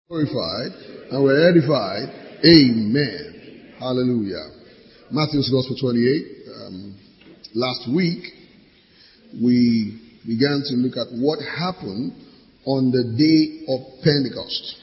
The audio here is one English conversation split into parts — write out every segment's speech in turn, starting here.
Glorified and we're edified. Amen. Hallelujah. Matthew's Gospel 28. Last week we began to look at what happened on the day of Pentecost.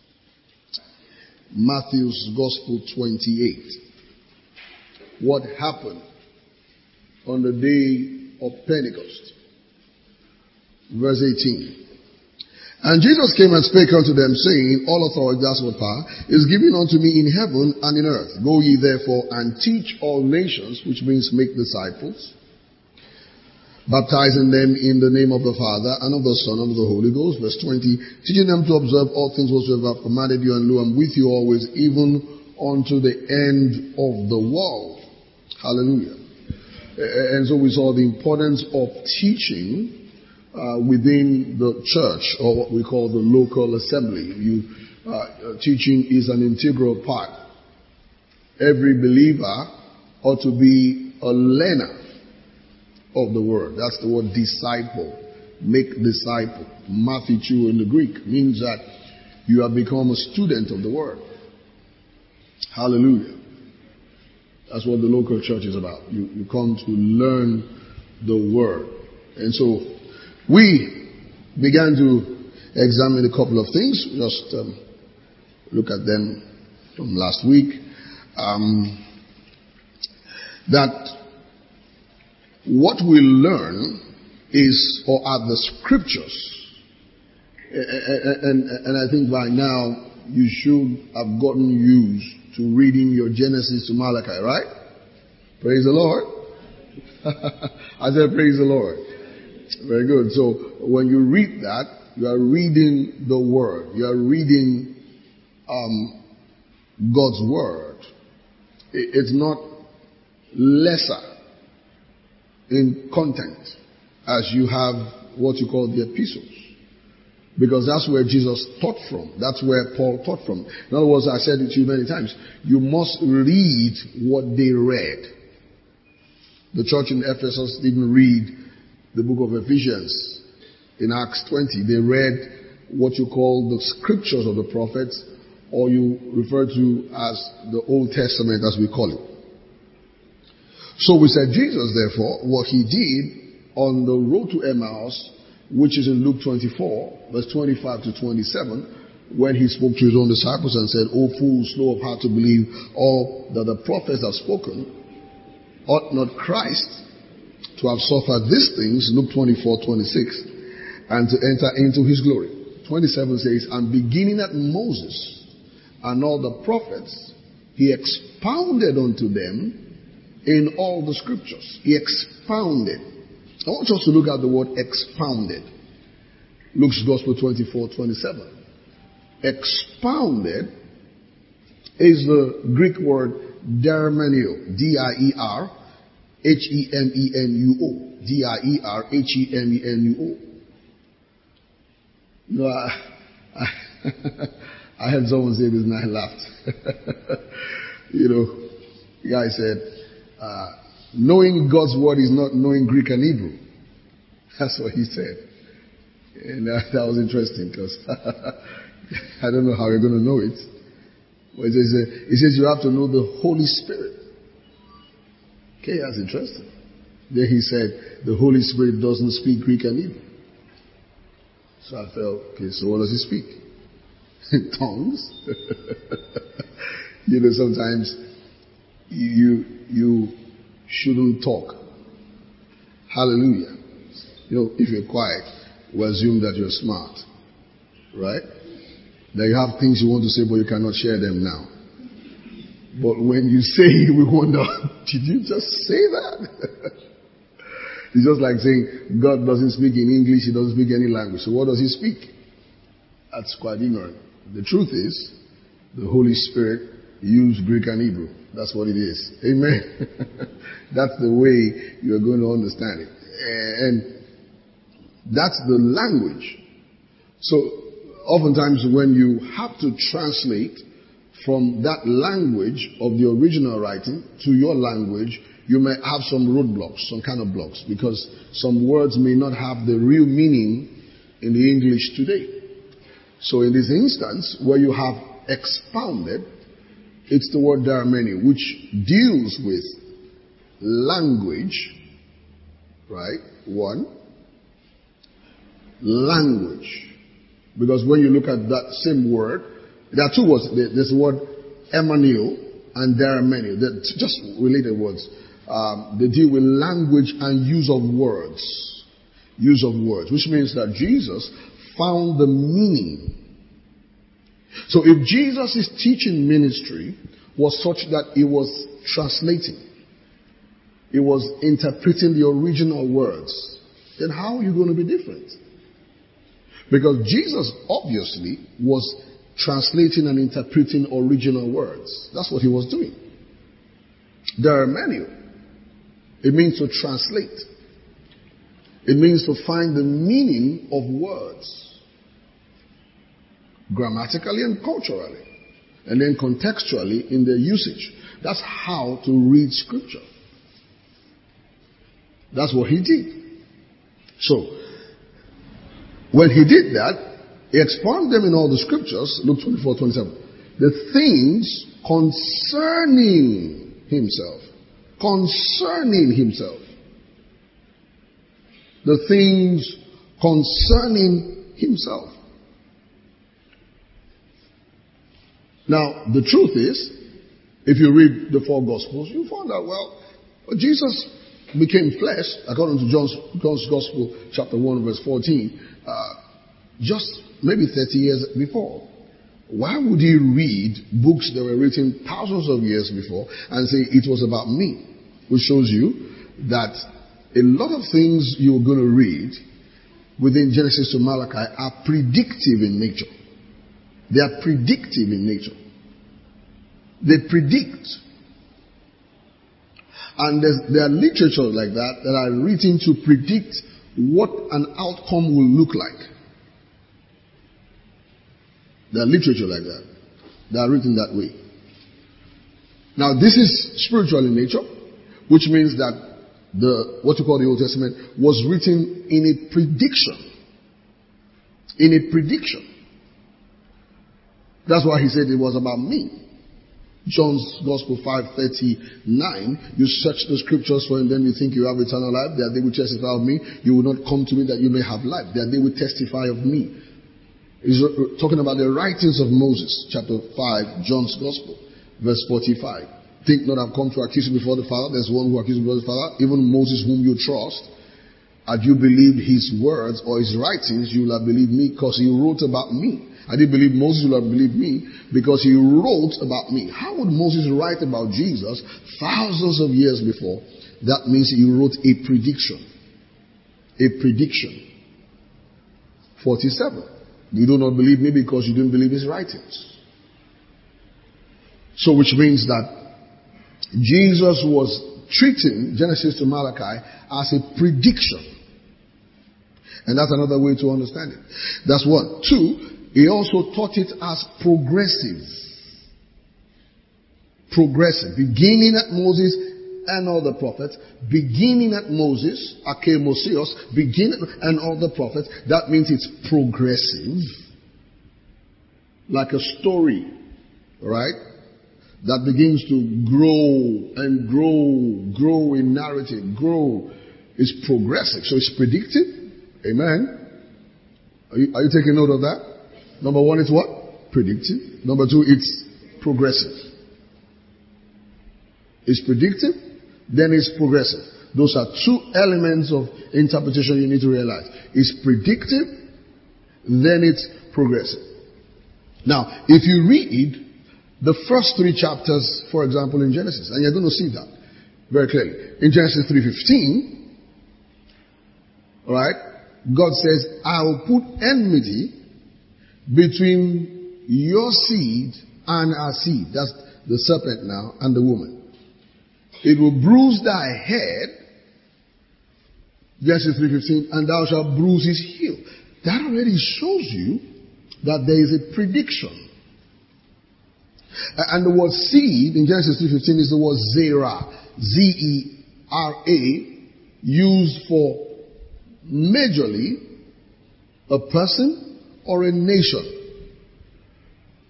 Matthew's Gospel 28. What happened on the day of Pentecost? Verse 18. And Jesus came and spake unto them, saying, All authority, that's what power, is given unto me in heaven and in earth. Go ye therefore and teach all nations, which means make disciples, baptizing them in the name of the Father and of the Son and of the Holy Ghost. Verse 20, teaching them to observe all things whatsoever I have commanded you, and lo, I'm with you always, even unto the end of the world. Hallelujah. And so we saw the importance of teaching within the church, or what we call the local assembly. Teaching is an integral part. Every believer ought to be a learner of the word. That's the word disciple. Make disciple. Matthew in the Greek means that you have become a student of the word. Hallelujah. That's what the local church is about. You come to learn the word. And so we began to examine a couple of things. Just look at them from last week. That what we learn is, or are the scriptures. And I think by now you should have gotten used to reading your Genesis to Malachi, right? Praise the Lord. I said praise the Lord. Very good. So when you read that, you are reading the word. You are reading God's word. It's not lesser in content as you have what you call the epistles. Because that's where Jesus taught from. That's where Paul taught from. In other words, I said it to you many times. You must read what they read. The church in Ephesus didn't read the book of Ephesians in Acts 20. They read what you call the scriptures of the prophets, or you refer to as the Old Testament, as we call it. So we said Jesus, therefore, what he did on the road to Emmaus, which is in Luke 24, verse 25 to 27, when he spoke to his own disciples and said, O fools, slow of heart to believe all that the prophets have spoken, ought not Christ to have suffered these things, Luke 24:26, and to enter into his glory. 27 says, and beginning at Moses and all the prophets, he expounded unto them in all the scriptures. He expounded. I want us to look at the word expounded. Luke's Gospel 24:27. Expounded is the Greek word dermenio, D-I-E-R, H-E-M-E-N-U-O. D-I-E-R-H-E-M-E-N-U-O. You know, I heard someone say this and I laughed. You know, the guy said, knowing God's word is not knowing Greek and Hebrew. That's what he said. And that was interesting because I don't know how you're going to know it. But he says you have to know the Holy Spirit. Okay, that's interesting. Then he said, the Holy Spirit doesn't speak Greek and Hebrew. So I felt, okay, so what does he speak? In tongues? You know, sometimes you shouldn't talk. Hallelujah. You know, if you're quiet, we assume that you're smart. Right? That you have things you want to say, but you cannot share them now. But when you say it, we wonder, did you just say that? It's just like saying God doesn't speak in English, he doesn't speak any language. So what does he speak? That's quite ignorant. The truth is, the Holy Spirit used Greek and Hebrew. That's what it is. Amen. That's the way you're going to understand it. And that's the language. So oftentimes when you have to translate from that language of the original writing to your language, you may have some roadblocks, some kind of blocks, because some words may not have the real meaning in the English today. So in this instance, where you have expounded, it's the word darameni, which deals with language, right? One, language. Because when you look at that same word, there are two words. There's the word emanio and darameni. They're just related words. They deal with language and use of words. Use of words, which means that Jesus found the meaning. So if Jesus' teaching ministry was such that it was translating, it was interpreting the original words, then how are you going to be different? Because Jesus obviously was translating and interpreting original words. That's what he was doing. Darameni. It means to translate. It means to find the meaning of words. Grammatically and culturally. And then contextually in their usage. That's how to read scripture. That's what he did. So, when he did that, he expounded them in all the scriptures, Luke 24:27. The things concerning himself. Concerning himself. The things concerning himself. Now, the truth is, if you read the four Gospels, you find out, well, Jesus became flesh, according to John's Gospel, chapter 1, verse 14, just maybe 30 years before. Why would he read books that were written thousands of years before and say it was about me? Which shows you that a lot of things you're going to read within Genesis to Malachi are predictive in nature. They are predictive in nature. They predict. And there are literature like that are written to predict what an outcome will look like. There are literature like that. They are written that way. Now this is spiritual in nature, which means that what you call the Old Testament was written in a prediction. In a prediction. That's why he said it was about me. John's Gospel 5:39, you search the scriptures for, and then you think you have eternal life, that they will testify of me. You will not come to me that you may have life, that they will testify of me. He's talking about the writings of Moses, chapter 5, John's Gospel, verse 45. Think not I've come to accuse you before the Father. There's one who accuses before the Father, even Moses whom you trust. Had you believed his words or his writings, you will have believed me because he wrote about me. I didn't believe Moses, will have believed me because he wrote about me. How would Moses write about Jesus thousands of years before? That means he wrote a prediction. A prediction. 47. You do not believe me because you didn't believe his writings. So which means that Jesus was treating Genesis to Malachi as a prediction. And that's another way to understand it. That's one. Two, he also taught it as progressive. Progressive. Beginning at Moses and all the prophets. Beginning at Moses, Akemosios, beginning and all the prophets. That means it's progressive. Like a story. Right? That begins to grow and grow in narrative. Grow is progressive. So it's predictive. Amen. Are you taking note of that? Number one, it's what? Predictive. Number two, it's progressive. It's predictive, then it's progressive. Those are two elements of interpretation you need to realize. It's predictive, then it's progressive. Now, if you read the first three chapters, for example, in Genesis, and you're going to see that very clearly. In Genesis 3:15, alright, God says, I will put enmity between your seed and our seed. That's the serpent now and the woman. It will bruise thy head, Genesis 3:15, and thou shalt bruise his heel. That already shows you that there is a prediction. And the word seed in Genesis 3:15 is the word zera, Z-E-R-A, used for majorly a person or a nation.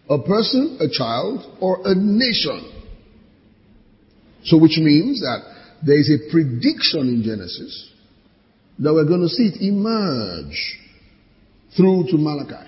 a person, a child, or a nation. So which means that there is a prediction in Genesis that we're going to see it emerge through to Malachi.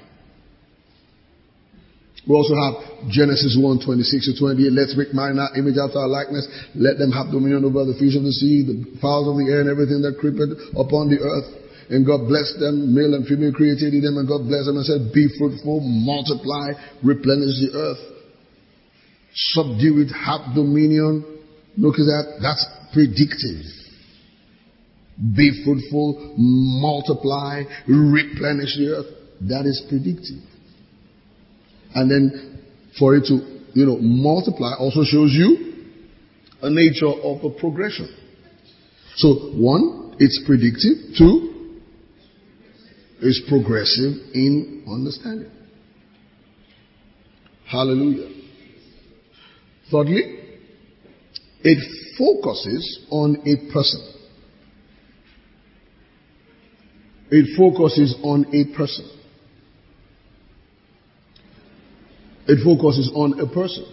We also have Genesis 1:26-28. Let's make man in our image after our likeness. Let them have dominion over the fish of the sea, the fowls of the air, and everything that creepeth upon the earth. And God blessed them, male and female created in them, and God blessed them and said, be fruitful, multiply, replenish the earth, subdue it, have dominion. Look at that. That's predictive. Be fruitful, multiply, replenish the earth. That is predictive. And then for it to, multiply also shows you a nature of a progression. So 1, it's predictive. 2, it's progressive in understanding. Hallelujah. Thirdly, it focuses on a person. It focuses on a person. It focuses on a person.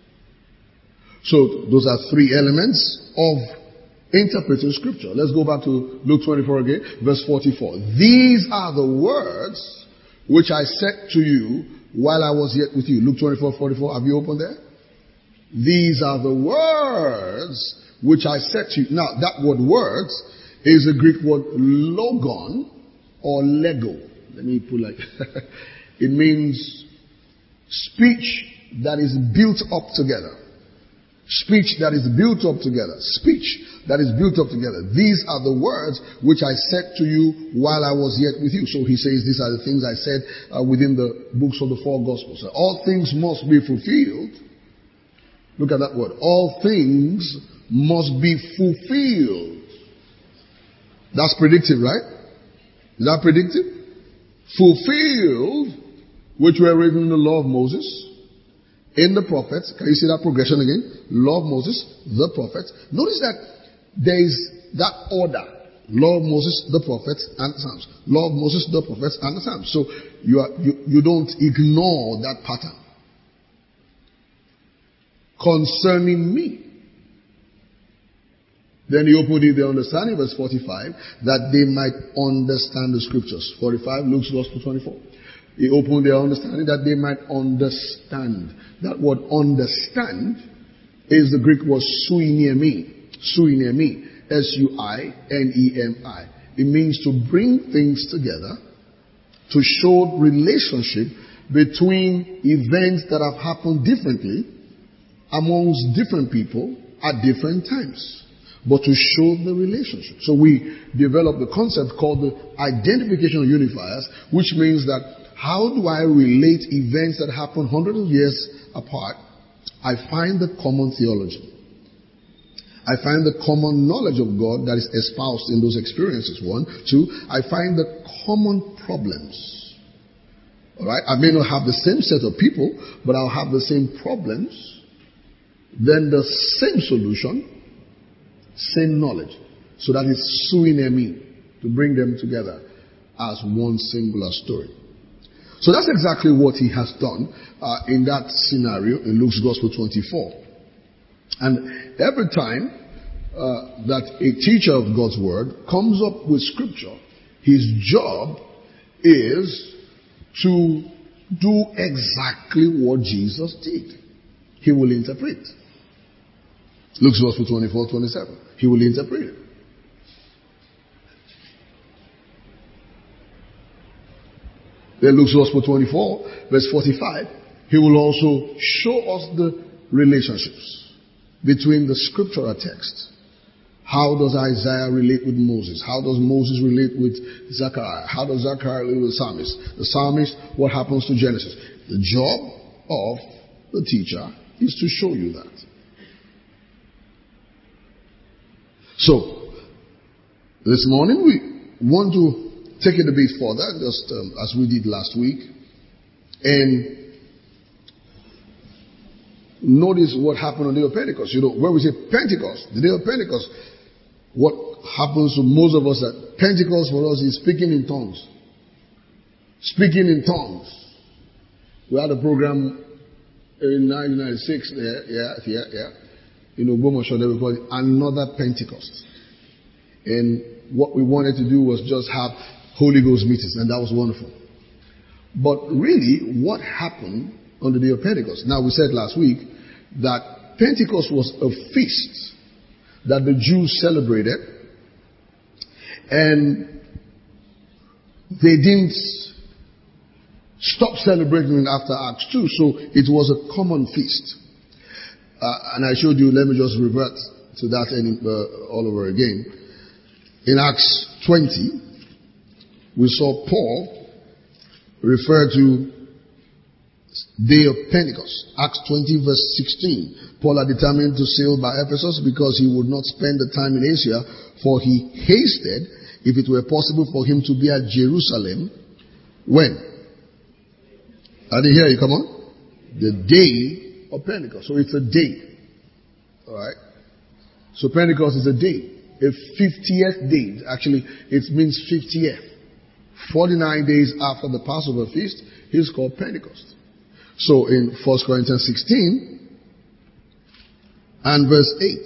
So those are 3 elements of interpreting scripture. Let's go back to Luke 24 again, verse 44. These are the words which I said to you while I was yet with you. Luke 24:44. Have you opened there? These are the words which I said to you. Now, that word words is a Greek word logon or lego. Let me put like, it means speech that is built up together. Speech that is built up together. Speech that is built up together. These are the words which I said to you while I was yet with you. So he says these are the things I said within the books of the 4 Gospels. So all things must be fulfilled. Look at that word. All things must be fulfilled. That's predictive, right? Is that predictive? Fulfilled, which were written in the law of Moses, in the prophets. Can you see that progression again? Law of Moses, the prophets. Notice that there is that order. Law of Moses, the prophets, and the Psalms. Law of Moses, the prophets, and the Psalms. So you don't ignore that pattern. Concerning me. Then he opened their understanding, verse 45, that they might understand the scriptures. 45, Luke's Gospel 24. He opened their understanding that they might understand. That word understand is the Greek word suinemi. Suinemi. S-U-I-N-E-M-I. It means to bring things together, to show relationship between events that have happened differently amongst different people at different times, but to show the relationship. So we developed the concept called the identification of unifiers, which means that how do I relate events that happen hundreds of years apart? I find the common theology. I find the common knowledge of God that is espoused in those experiences. 1. 2, I find the common problems. Alright? I may not have the same set of people, but I'll have the same problems. Then the same solution, same knowledge. So that is suinemi, to bring them together as one singular story. So that's exactly what he has done in that scenario in Luke's Gospel 24. And every time that a teacher of God's Word comes up with scripture, his job is to do exactly what Jesus did. He will interpret. Luke's Gospel 24:27. He will interpret it. Then Luke's Gospel 24, verse 45, he will also show us the relationships between the scriptural text. How does Isaiah relate with Moses? How does Moses relate with Zechariah? How does Zechariah relate with the psalmist? The psalmist, what happens to Genesis? The job of the teacher is to show you that. So, this morning we want to take it a bit further, just as we did last week, and notice what happened on the day of Pentecost. You know, when we say Pentecost, the day of Pentecost, what happens to most of us at Pentecost for us is speaking in tongues. Speaking in tongues. We had a program In 1996, yeah. In Ogbomoso, they were called another Pentecost. And what we wanted to do was just have Holy Ghost meetings, and that was wonderful. But really, what happened on the day of Pentecost? Now, we said last week that Pentecost was a feast that the Jews celebrated, and they didn't stop celebrating it after Acts 2, so it was a common feast. And I showed you, let me just revert to that all over again. In Acts 20, we saw Paul refer to day of Pentecost. Acts 20 verse 16. Paul had determined to sail by Ephesus because he would not spend the time in Asia, for he hasted, if it were possible for him to be at Jerusalem. When? I didn't hear you, come on. The day of Pentecost. So it's a day. Alright? So Pentecost is a day. A 50th day. Actually, it means 50th. 49 days after the Passover feast is called Pentecost. So in 1 Corinthians 16 and verse 8.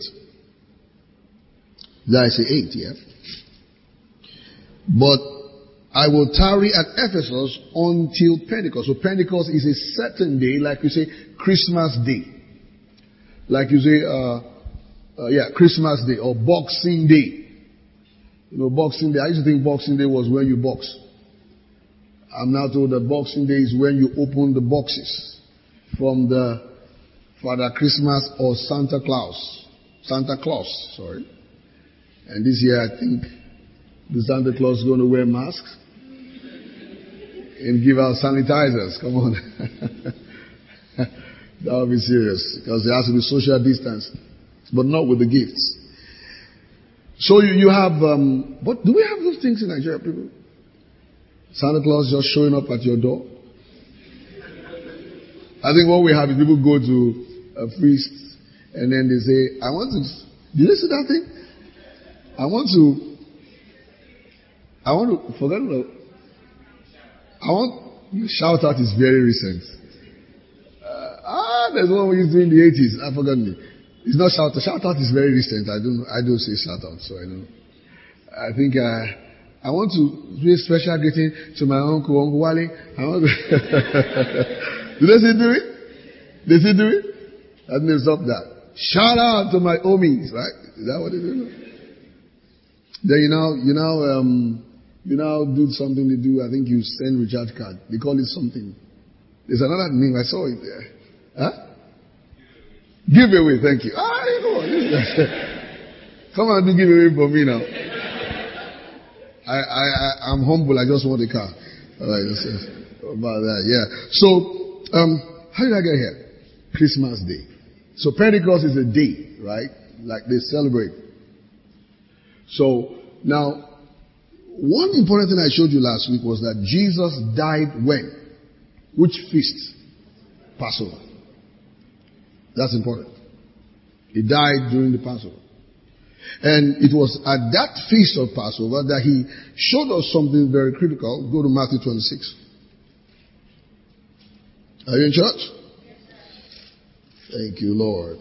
Did I say 8? Yeah. But I will tarry at Ephesus until Pentecost. So Pentecost is a certain day, like you say, Christmas Day. Like you say, Christmas Day or Boxing Day. You know, Boxing Day, I used to think Boxing Day was when you box. I'm now told that Boxing Day is when you open the boxes from the Father Christmas or Santa Claus. Sorry. And this year I think the Santa Claus is going to wear masks and give out sanitizers. Come on. That would be serious because there has to be social distance, but not with the gifts. So you have, but do we have those things in Nigeria, people? Santa Claus just showing up at your door? I think what we have is people go to a feast and then they say, did you see that thing? Shout out is very recent. There's one we used to do in the 80s. I forgot me. It's not shout out. Shout out is very recent. I don't say shout out, so I know. I think I want to do a special greeting to my uncle Wale. Do they still do it? They still do it? I think they stop that. Shout out to my homies, right? Is that what they do? Then you now do something they do. I think you send recharge card. They call it something. There's another name. I saw it there. Huh? Giveaway. Thank you. Come on, do giveaway for me now. I'm humble. I just want a car. All right. That's about that. Yeah. So, how did I get here? Christmas Day. So Pentecost is a day, right? Like they celebrate. So now, one important thing I showed you last week was that Jesus died when? Which feast? Passover. That's important. He died during the Passover. And it was at that feast of Passover that he showed us something very critical. Go to Matthew 26. Are you in church? Thank you, Lord.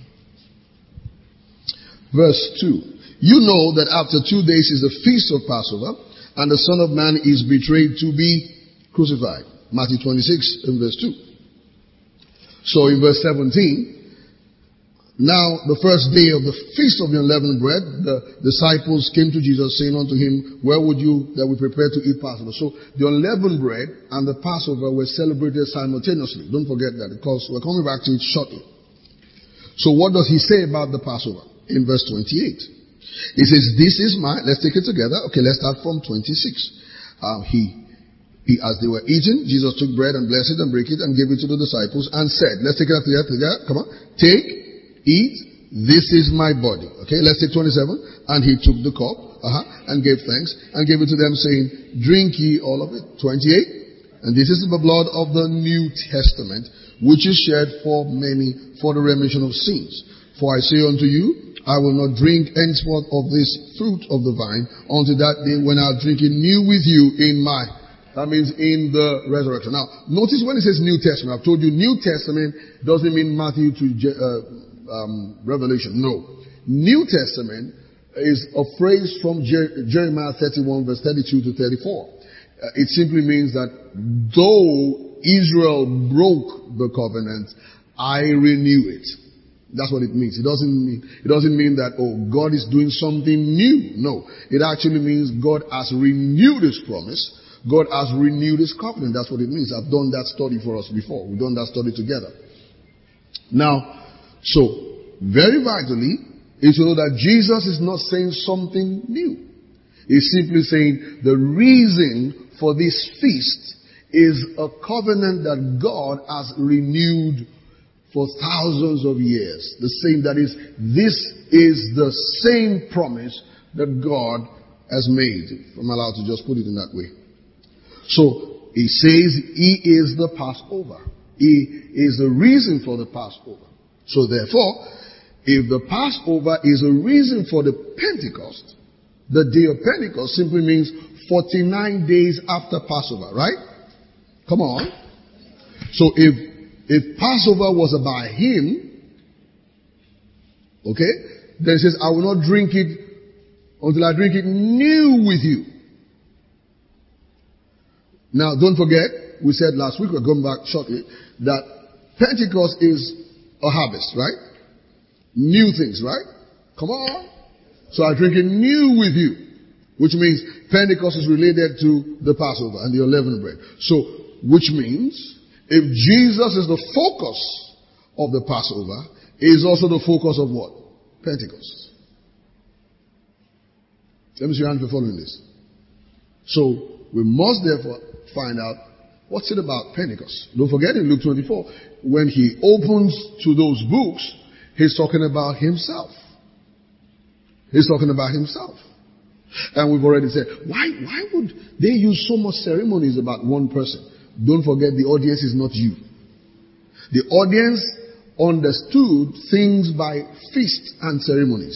Verse 2. You know that after 2 days is the feast of Passover, and the Son of Man is betrayed to be crucified. Matthew 26 and verse 2. So in verse 17, now the first day of the feast of the unleavened bread, the disciples came to Jesus saying unto him, where would you that we prepare to eat Passover? So the unleavened bread and the Passover were celebrated simultaneously. Don't forget that because we're coming back to it shortly. So what does he say about the Passover? In verse 28. He says, this is let's take it together. Okay, let's start from 26. As they were eating, Jesus took bread and blessed it and broke it and gave it to the disciples and said, let's take it together. Come on. Take, eat, this is my body. Okay, let's take 27. And he took the cup, and gave thanks and gave it to them saying, drink ye all of it. 28. And this is the blood of the New Testament, which is shed for many for the remission of sins. For I say unto you, I will not drink henceforth of this fruit of the vine until that day when I'll drink it new with you in my That means in the resurrection. Now, notice when it says New Testament, I've told you New Testament doesn't mean Matthew to Revelation. No. New Testament is a phrase from Jeremiah 31 verse 32 to 34. It simply means that though Israel broke the covenant, I renew it. That's what it means. It doesn't mean that, oh, God is doing something new. No. It actually means God has renewed His promise. God has renewed His covenant. That's what it means. I've done that study for us before. We've done that study together. Now, so, very vitally, is to know that Jesus is not saying something new. He's simply saying the reason for this feast is a covenant that God has renewed for thousands of years. The same, that is, this is the same promise that God has made. If I'm allowed to just put it in that way. So, He says He is the Passover. He is the reason for the Passover. So therefore, if the Passover is a reason for the Pentecost, the day of Pentecost simply means 49 days after Passover, right? Come on. So if Passover was about Him, okay, then it says, I will not drink it until I drink it new with you. Now, don't forget, we said last week, we're going back shortly, that Pentecost is a harvest, right? New things, right? Come on. So I drink it new with you, which means Pentecost is related to the Passover and the unleavened bread. So, which means, if Jesus is the focus of the Passover, He is also the focus of what? Pentecost. Let me see how you're following this. So, we must therefore find out what's it about Pentecost. Don't forget in Luke 24, when He opens to those books, He's talking about Himself. He's talking about Himself. And we've already said, why would they use so much ceremonies about one person? Don't forget the audience is not you. The audience understood things by feasts and ceremonies.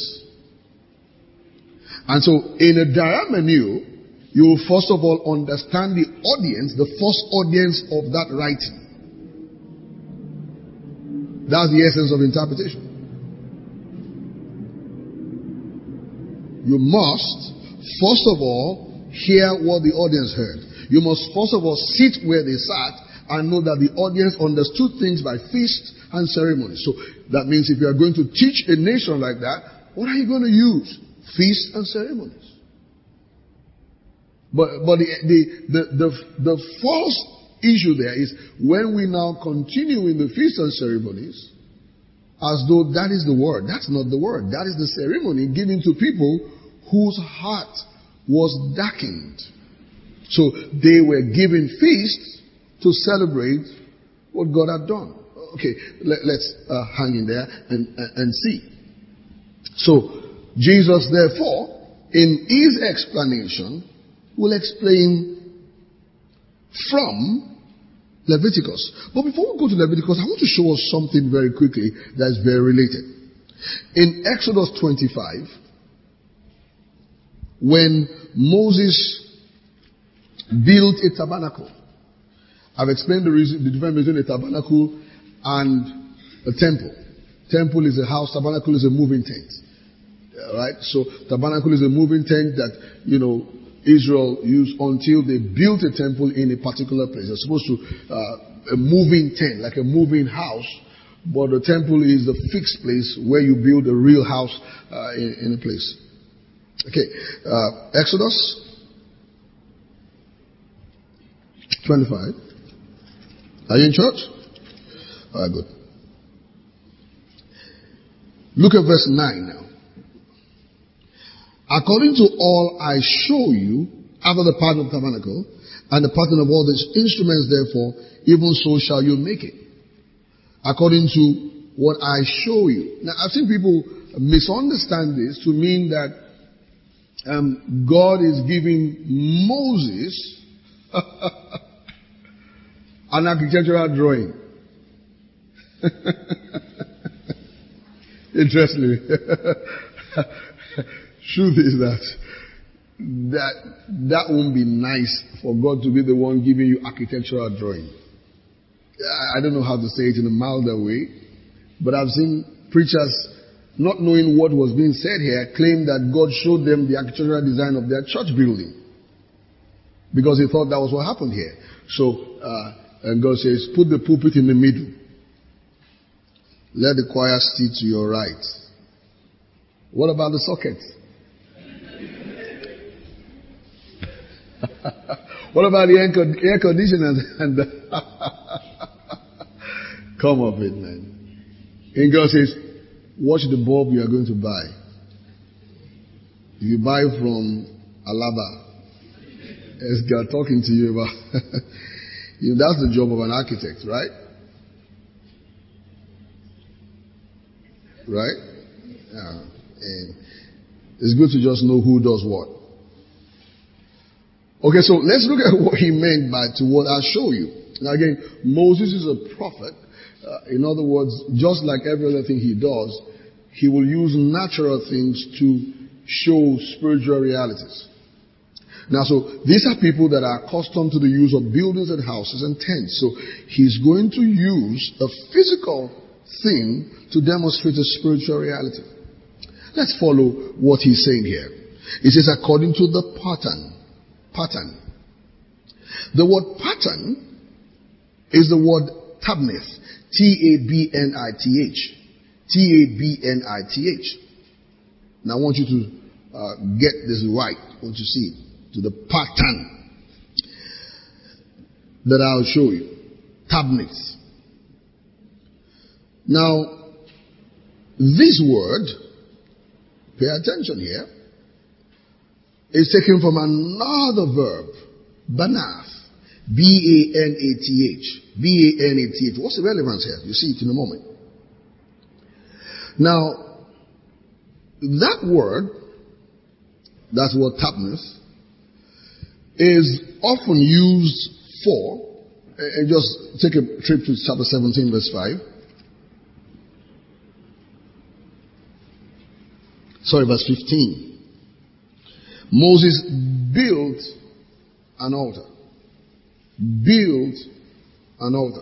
And so in a diamenu, you will first of all understand the audience, the first audience of that writing. That's the essence of interpretation. You must, first of all, hear what the audience heard. You must first of all sit where they sat and know that the audience understood things by feasts and ceremonies. So that means if you are going to teach a nation like that, what are you going to use? Feasts and ceremonies. But the false issue there is when we now continue in the feasts and ceremonies, as though that is the word. That's not the word. That is the ceremony given to people whose heart was darkened. So they were given feasts to celebrate what God had done. Okay, let's hang in there and see. So Jesus, therefore, in His explanation, will explain from Leviticus. But before we go to Leviticus, I want to show us something very quickly that is very related. In Exodus 25, when Moses built a tabernacle, I've explained the difference between a tabernacle and a temple. Temple is a house, tabernacle is a moving tent. Right? So tabernacle is a moving tent that, Israel used until they built a temple in a particular place. They're supposed to, a moving tent, like a moving house, but the temple is the fixed place where you build a real house in a place. Okay, Exodus 25. Are you in church? All right, good. Look at verse 9 now. According to all I show you, after the pattern of tabernacle, and the pattern of all these instruments, therefore, even so shall you make it. According to what I show you. Now, I've seen people misunderstand this to mean that God is giving Moses an architectural drawing. Interestingly. Truth is that that won't be nice for God to be the one giving you architectural drawing. I don't know how to say it in a milder way, but I've seen preachers, not knowing what was being said here, claim that God showed them the architectural design of their church building because he thought that was what happened here. So, and God says, put the pulpit in the middle. Let the choir sit to your right. What about the sockets? What about the air conditioners? And come up with, man. And God says, watch the bulb you are going to buy. If you buy from Alaba, as God talking to you about, that's the job of an architect, right? Right? Yeah. And it's good to just know who does what. Okay, so let's look at what he meant by to what I'll show you. Now again, Moses is a prophet. In other words, just like every other thing he does, he will use natural things to show spiritual realities. Now, so these are people that are accustomed to the use of buildings and houses and tents. So he's going to use a physical thing to demonstrate a spiritual reality. Let's follow what he's saying here. He says, according to the pattern. Pattern. The word pattern is the word tabnith. Tabnith. Tabnith. Now I want you to get this right. I want you to see to the pattern that I'll show you. Tabnith. Now, this word, pay attention here, is taken from another verb, banath. B-A-N-A-T-H. B-A-N-A-T-H. What's the relevance here? You see it in a moment. Now, that word, that's what tabnith, is often used for, and just take a trip to chapter 17 verse 5. Verse 15. Moses built an altar. Built an altar.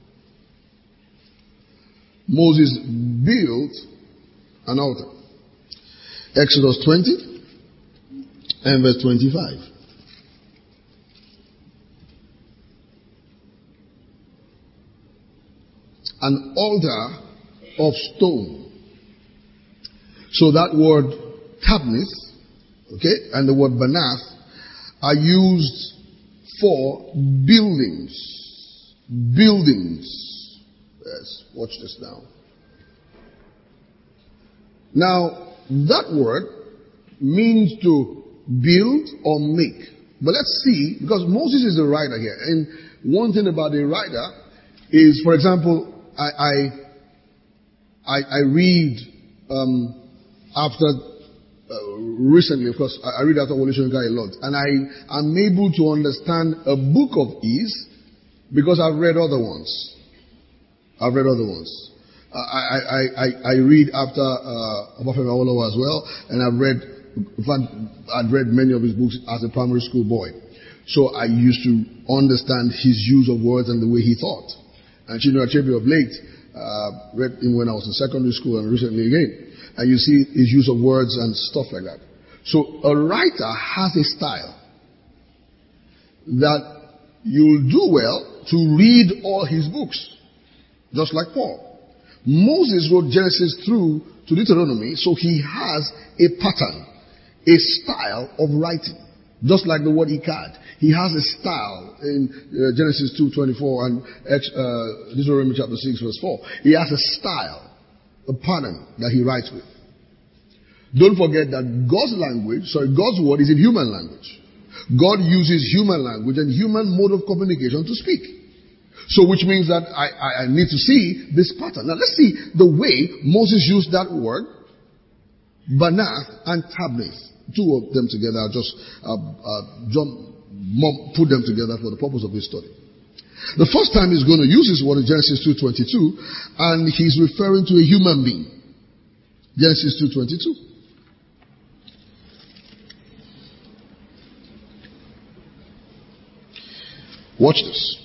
Moses built an altar. Exodus 20 and verse 25. An altar of stone. So that word tabnith, okay, and the word banath are used for buildings. Buildings. Yes, watch this now. Now, that word means to build or make. But let's see, because Moses is a writer here, and one thing about a writer is, for example, I read after recently, of course, I read after Wole Soyinka a lot, and I am able to understand a book of ease because I've read other ones. I read after Obafemi Awolowo as well, and I'd read many of his books as a primary school boy. So I used to understand his use of words and the way he thought. And Chinua Achebe of late, read him when I was in secondary school and recently again. And you see his use of words and stuff like that. So a writer has a style that you'll do well to read all his books. Just like Paul. Moses wrote Genesis through to Deuteronomy, so he has a pattern, a style of writing. Just like the word Icad. He has a style in Genesis 2:24 and Deuteronomy chapter 6 verse 4. He has a style, a pattern that he writes with. Don't forget that God's word is in human language. God uses human language and human mode of communication to speak. So which means that I need to see this pattern. Now let's see the way Moses used that word, banath and tabnith. Two of them together. I'll just put them together for the purpose of this study. The first time he's going to use this word is Genesis 2:22, and he's referring to a human being. Genesis 2:22. Watch this.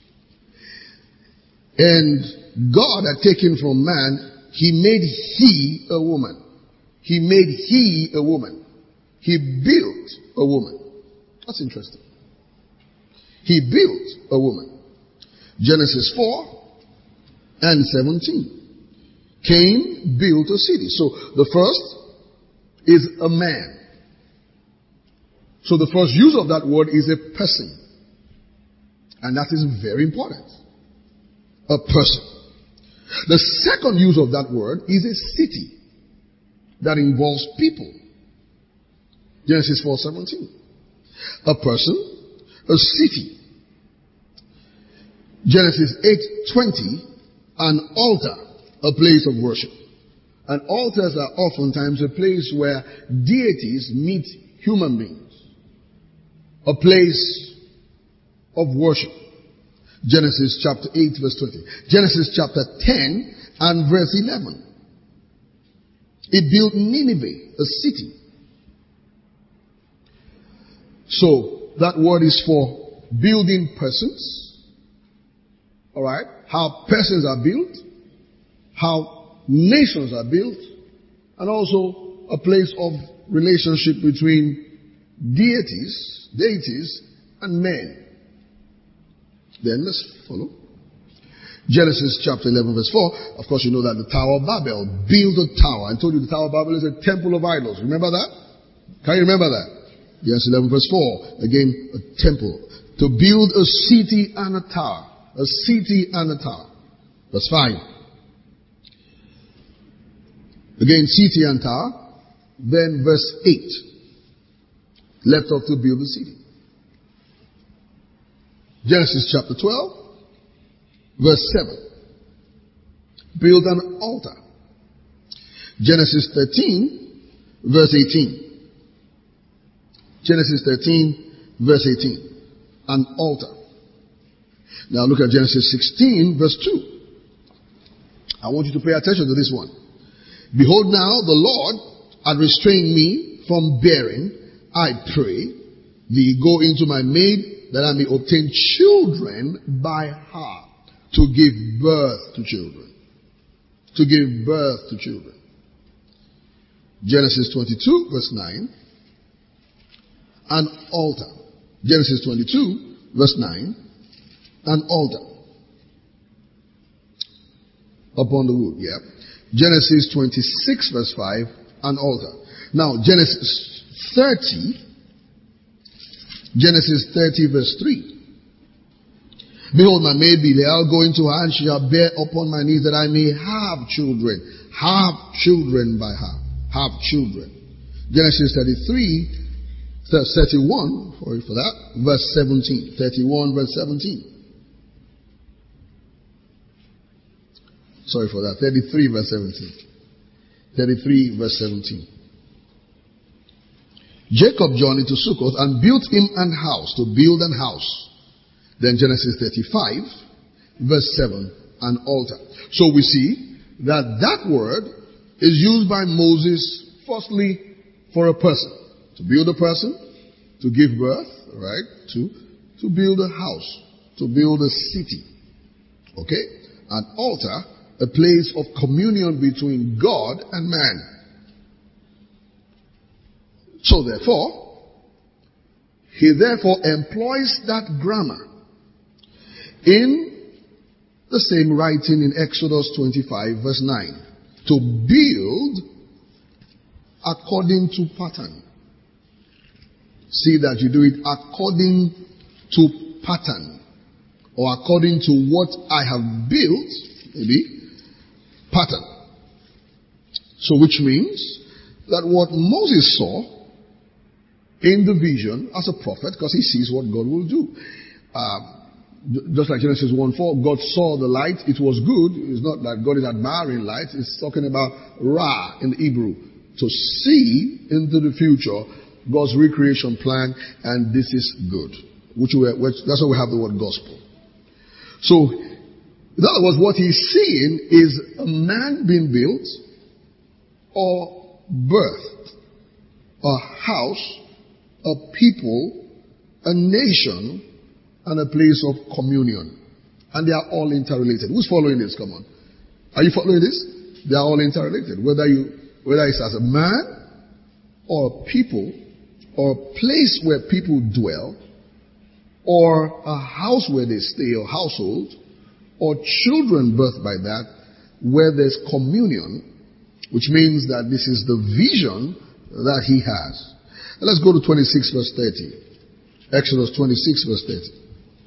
And God had taken from man, he made he a woman. He made he a woman. He built a woman. That's interesting. He built a woman. Genesis 4 and 17. Cain built a city. So the first is a man. So the first use of that word is a person. And that is very important. A person. The second use of that word is a city that involves people. Genesis 4:17. A person, a city. Genesis 8:20, an altar, a place of worship. And altars are oftentimes a place where deities meet human beings. A place of worship. Genesis chapter 8 verse 20. Genesis chapter 10 and verse 11. It built Nineveh, a city. So that word is for building persons. Alright? How persons are built. How nations are built. And also a place of relationship between deities and men. Then let's follow. Genesis chapter 11 verse 4. Of course you know that the Tower of Babel. Build a tower. I told you the Tower of Babel is a temple of idols. Remember that? Can you remember that? Yes, 11 verse 4. Again, a temple. To build a city and a tower. A city and a tower. Verse 5. Again, city and tower. Then verse 8. Left off to build a city. Genesis chapter 12. Verse 7. Build an altar. Genesis 13. Verse 18. Genesis 13, verse 18. An altar. Now look at Genesis 16, verse 2. I want you to pay attention to this one. Behold now, the Lord had restrained me from bearing. I pray thee, go into my maid, that I may obtain children by her, to give birth to children. To give birth to children. Genesis 22, verse 9. An altar. Genesis 22, verse 9. An altar. Upon the wood, yeah. Genesis 26, verse 5. An altar. Now, Genesis 30. Genesis 30, verse 3. Behold, my maid Belial, go into her, and she shall bear upon my knees, that I may have children. Have children by her. Have children. Genesis 31, sorry for that, verse 17. 31, verse 17. Sorry for that, 33, verse 17. 33, verse 17. Jacob journeyed to Succoth and built him an house, to build an house. Then Genesis 35, verse 7, an altar. So we see that that word is used by Moses, firstly, for a person. To build a person, to give birth, right? To build a house, to build a city. Okay? An altar, a place of communion between God and man. So therefore, he therefore employs that grammar in the same writing in Exodus 25 verse 9. To build according to pattern. See that you do it according to pattern. Or according to what I have built, maybe, pattern. So which means that what Moses saw in the vision as a prophet, because he sees what God will do. Just like Genesis 1:4, God saw the light, it was good. It's not that God is admiring light, it's talking about Ra in Hebrew. To see into the future, God's recreation plan, and this is good. That's why we have the word gospel. So, in other words, what he's seeing is a man being built, or birthed, a house, a people, a nation, and a place of communion. And they are all interrelated. Who's following this? Come on. Are you following this? They are all interrelated. Whether it's as a man or people or a place where people dwell or a house where they stay or household or children birthed by that, where there's communion, which means that this is the vision that he has. Let's go to 26 verse 30. Exodus 26 verse 30.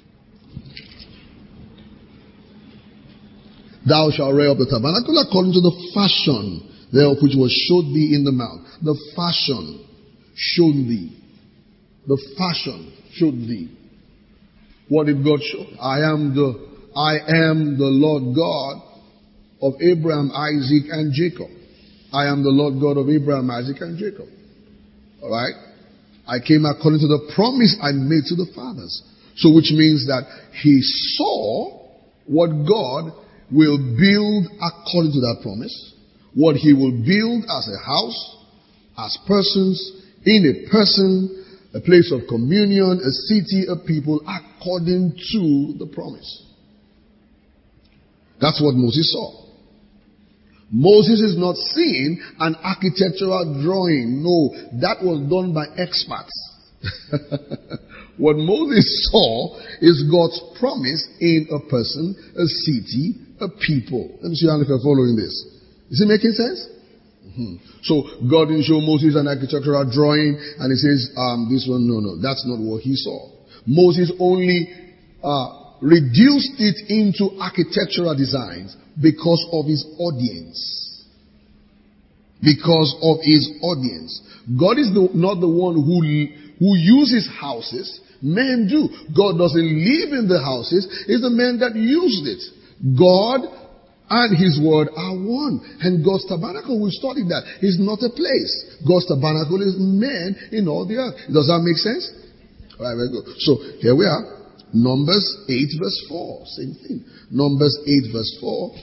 Thou shalt rear up the tabernacle according to the fashion thereof which was showed thee in the mount. The fashion showed thee. The fashion showed thee. What did God show? I am the Lord God of Abraham, Isaac, and Jacob. I am the Lord God of Abraham, Isaac, and Jacob. Alright? I came according to the promise I made to the fathers. So which means that he saw what God will build according to that promise. What he will build as a house, as persons, in a person, a place of communion, a city, a people, according to the promise. That's what Moses saw. Moses is not seeing an architectural drawing. No, that was done by experts. What Moses saw is God's promise in a person, a city, a people. Let me see if you're following this. Is it making sense? So God didn't show Moses an architectural drawing and he says, this one, no, that's not what he saw. Moses only reduced it into architectural designs because of his audience. Because of his audience. God is not the one who uses houses. Men do. God doesn't live in the houses. It's the men that used it. God and his word are one. And God's tabernacle, we studied that, is not a place. God's tabernacle is men in all the earth. Does that make sense? Alright, very good. So, here we are. Numbers 8 verse 4. Same thing. Numbers 8 verse 4.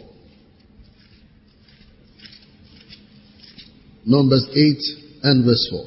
Numbers 8 and verse 4.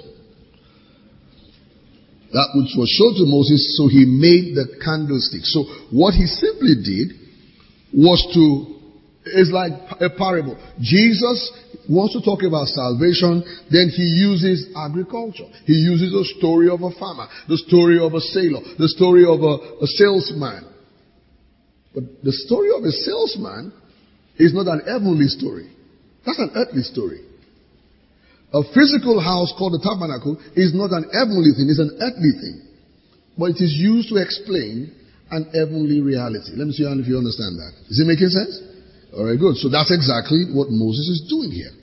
That which was shown to Moses, so he made the candlestick. So what he simply did was it's like a parable. Jesus wants to talk about salvation, then he uses agriculture. He uses a story of a farmer, the story of a sailor, the story of a salesman. But the story of a salesman is not an heavenly story. That's an earthly story. A physical house called the tabernacle is not an heavenly thing, it's an earthly thing. But it is used to explain an heavenly reality. Let me see if you understand that. Is it making sense? Alright, good. So that's exactly what Moses is doing here.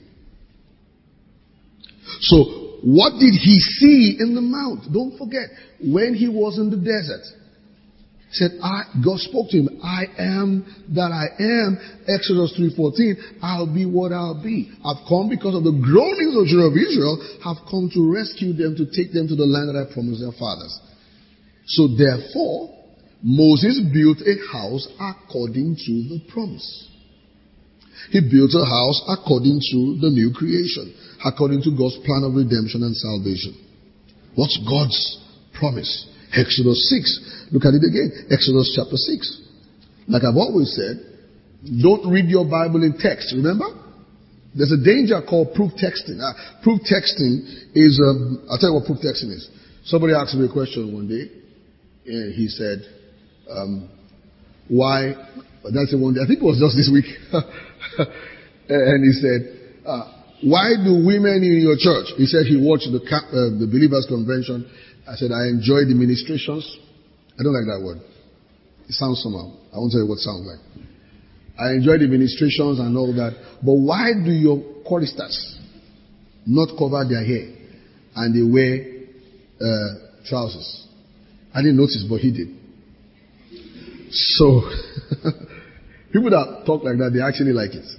So, what did he see in the mount? Don't forget, when he was in the desert, he said, God spoke to him, I am that I am. Exodus 3:14, I'll be what I'll be. I've come because of the groanings of the children of Israel, have come to rescue them, to take them to the land that I promised their fathers. So therefore, Moses built a house according to the promise. He built a house according to the new creation, according to God's plan of redemption and salvation. What's God's promise? Exodus 6. Look at it again. Exodus chapter 6. Like I've always said, don't read your Bible in text, remember? There's a danger called proof texting. Proof texting is, I'll tell you what proof texting is. Somebody asked me a question one day. And he said, why, that's one day, I think it was just this week. And he said, why do women in your church? He said he watched the Believers Convention. I said, I enjoy the ministrations. I don't like that word. It sounds somehow. I won't tell you what it sounds like. I enjoy the ministrations and all that. But why do your choristers not cover their hair and they wear trousers? I didn't notice, but he did. So, people that talk like that, they actually like it.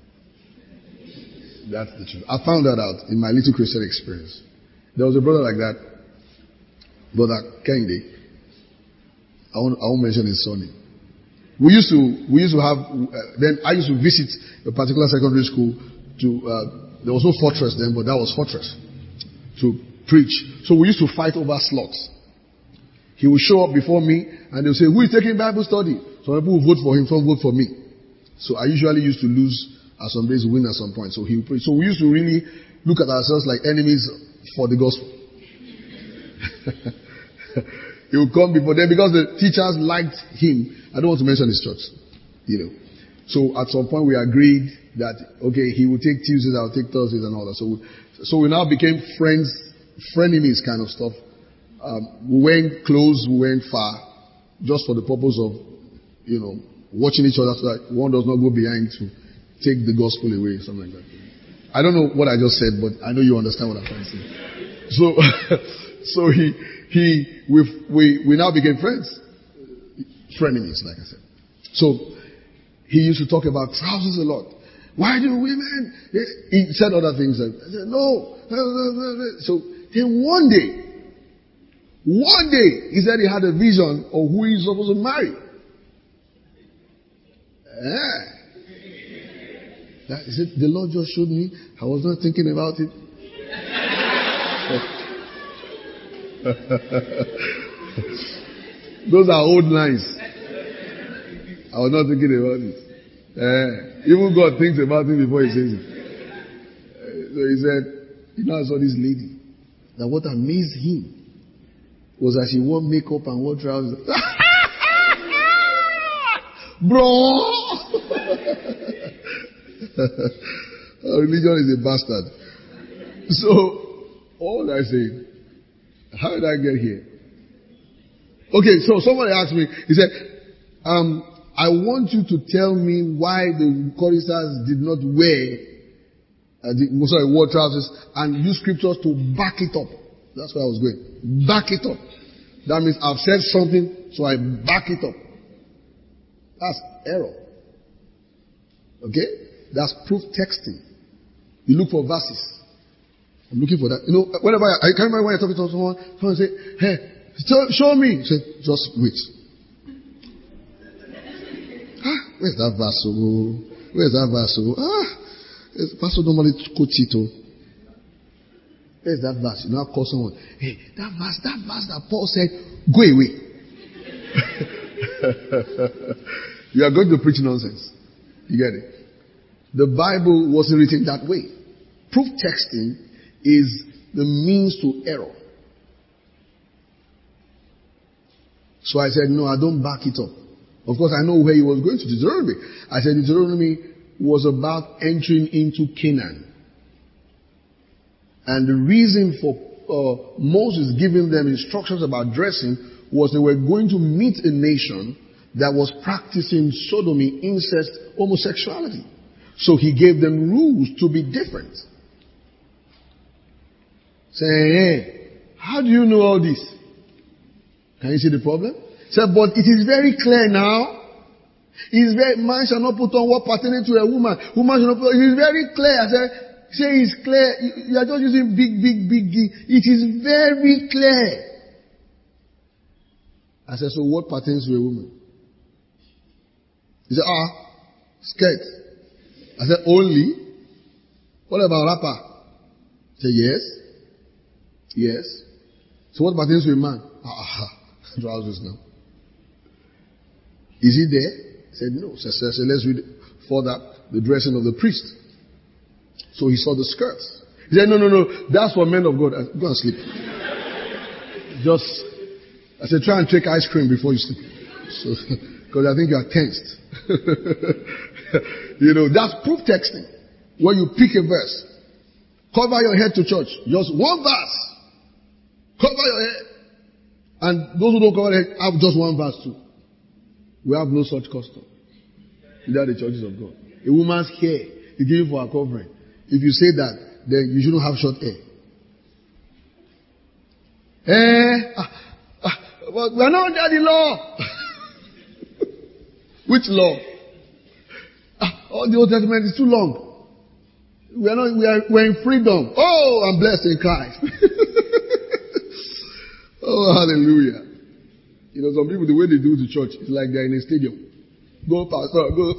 That's the truth. I found that out in my little Christian experience. There was a brother like that, Brother Kennedy. I won't mention his surname. We used to have, then I used to visit a particular secondary school there was no Fortress then, but that was Fortress, to preach. So we used to fight over slots. He will show up before me and they'll say, who is taking Bible study? Some people will vote for him, some vote for me. So I usually used to lose at some days, win at some point. So he will pray. So we used to really look at ourselves like enemies for the gospel. He would come before them because the teachers liked him. I don't want to mention his church. So at some point we agreed that, okay, he would take Tuesdays, I'll take Thursdays and all that. So we now became friends, frenemies kind of stuff. We went close, we went far, just for the purpose of, watching each other so that one does not go behind to take the gospel away, something like that. I don't know what I just said, but I know you understand what I'm trying to say. So we now became friends. Frenemies, like I said. So he used to talk about trousers a lot. Why do women? He said other things. I said, no. So then one day, he said he had a vision of who he's supposed to marry. He said, the Lord just showed me. I was not thinking about it. Those are old lines. I was not thinking about it. Even God thinks about it before he says it. So he said, I saw this lady. That what amazed him was that she wore makeup and wore trousers. Bro! Religion is a bastard. So, all I say, how did I get here? Okay, so somebody asked me, he said, I want you to tell me why the choristers did not wore trousers and use scriptures to back it up. That's where I was going. Back it up. That means I've said something, so I back it up. That's error. Okay? That's proof texting. You look for verses. I'm looking for that. Whenever I can't remember when I talk to someone say, hey, show me. Say, just wait. Where's that verse? Where's that verse? Pastor normally quotes it. Where's that verse? You now call someone. Hey, that verse that Paul said, go away. You are going to preach nonsense. You get it? The Bible wasn't written that way. Proof texting is the means to error. So I said, no, I don't back it up. Of course, I know where he was going to Deuteronomy. I said Deuteronomy was about entering into Canaan. And the reason for Moses giving them instructions about dressing was they were going to meet a nation that was practicing sodomy, incest, homosexuality. So he gave them rules to be different. Say, hey, how do you know all this? Can you see the problem? Say, but it is very clear now. Man shall not put on what pertaining to a woman. Woman shall not put on. It is very clear. I said, say it's clear. You are just using big. It is very clear. I said, so what pertains to a woman? He said, skirt. I said, only? What about wrapper? He said, yes. So what pertains to a man? Trousers now. Is he there? He said, no. So let's read further the dressing of the priest. So he saw the skirts. He said, no. That's for men of God. Go and sleep. I said, try and take ice cream before you sleep. Because I think you are tensed. That's proof texting. When you pick a verse, cover your head to church. Just one verse. Cover your head. And those who don't cover their head have just one verse too. We have no such custom. Without the churches of God. A woman's hair is given for her covering. If you say that, then you shouldn't have short hair. But we are not under the law. Which law? All the Old Testament is too long. We're in freedom. Oh, I'm blessed in Christ. Oh, hallelujah. Some people, the way they do the church, it's like they're in a stadium. Go, pastor, go.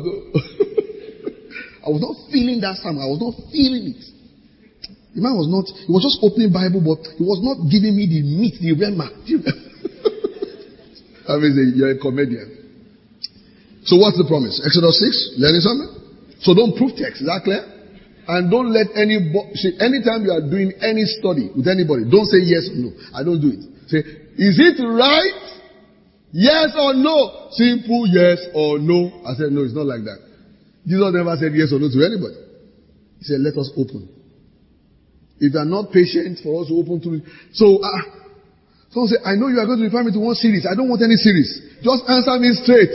I was not feeling that psalm. I was not feeling it. The man he was just opening Bible, but he was not giving me the meat, the rema. That means you're a comedian. So what's the promise? Exodus 6, learning something? So don't prove text, is that clear? And don't let anybody, see, anytime you are doing any study with anybody, don't say yes or no. I don't do it. Say, is it right? Yes or no? Simple yes or no. I said, no, it's not like that. Jesus never said yes or no to anybody. He said, let us open. If you are not patient for us to open to it. So, someone say, I know you are going to refer me to one series. I don't want any series. Just answer me straight.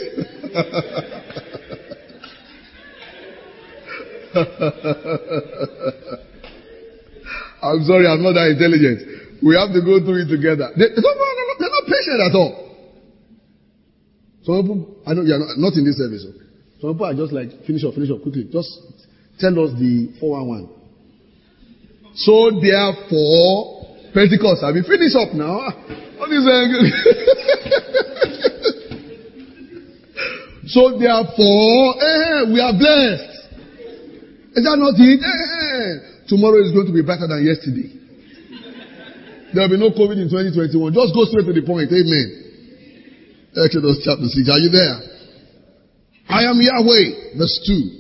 I'm sorry, I'm not that intelligent. We have to go through it together. They're not patient at all. Some people, I know you are not in this service. So. Some people are just like, finish up quickly. Just tell us the 411. So therefore, Pentecost, have you finished up now? What is that? So therefore, we are blessed. Is that not it? Tomorrow is going to be better than yesterday. There will be no COVID in 2021. Just go straight to the point. Amen. Exodus chapter 6. Are you there? I am Yahweh. Verse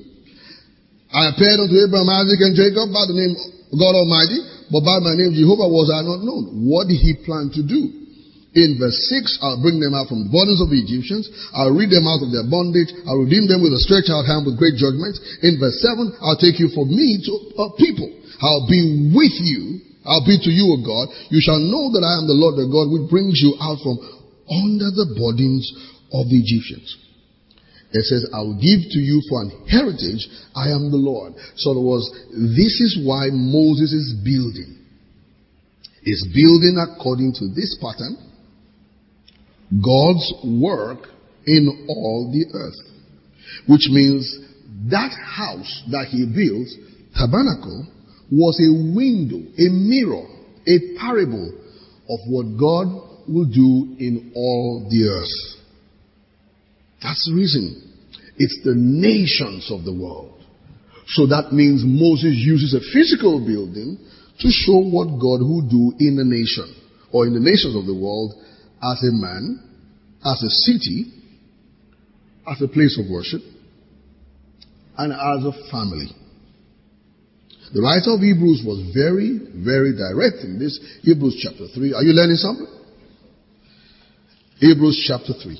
2. I appeared unto Abraham, Isaac, and Jacob by the name of God Almighty, but by my name Jehovah was I not known. What did he plan to do? In verse 6, I'll bring them out from the borders of the Egyptians. I'll read them out of their bondage. I'll redeem them with a stretched out hand with great judgments. In verse 7, I'll take you for me to a people. I'll be with you. I'll be to you a God. You shall know that I am the Lord the God which brings you out from under the burdens of the Egyptians. It says, I will give to you for an heritage, I am the Lord. So it was, this is why Moses is building. He's building according to this pattern, God's work in all the earth. Which means that house that he built, tabernacle, was a window, a mirror, a parable of what God will do in all the earth. That's the reason. It's the nations of the world. So that means Moses uses a physical building to show what God will do in a nation, or in the nations of the world, as a man, as a city, as a place of worship, and as a family. The writer of Hebrews was very, very direct in this. Hebrews chapter 3. Are you learning something? Hebrews chapter 3.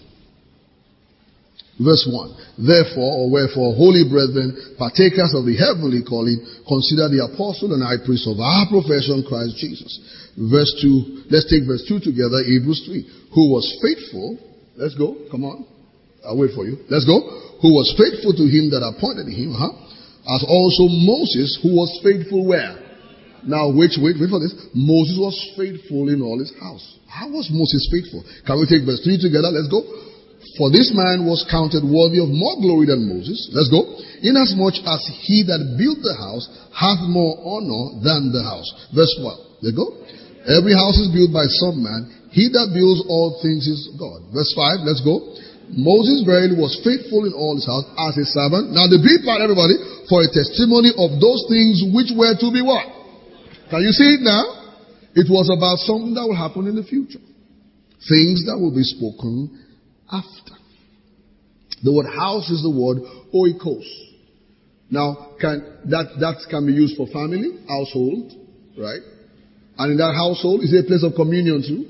Verse 1. Therefore, or wherefore, holy brethren, partakers of the heavenly calling, consider the apostle and high priest of our profession, Christ Jesus. Verse 2. Let's take verse 2 together, Hebrews 3. Who was faithful. Let's go. Come on. I'll wait for you. Let's go. Who was faithful to him that appointed him, as also Moses, who was faithful where? Now, wait for this. Moses was faithful in all his house. How was Moses faithful? Can we take verse 3 together? Let's go. For this man was counted worthy of more glory than Moses. Let's go. Inasmuch as he that built the house hath more honor than the house. Verse 12. Let's go. Every house is built by some man. He that builds all things is God. Verse 5. Let's go. Moses verily was faithful in all his house as a servant. Now the big part, everybody, for a testimony of those things which were to be what? Can you see it now? It was about something that will happen in the future. Things that will be spoken after. The word house is the word oikos. Now, that can be used for family, household, right? And in that household, is it a place of communion too?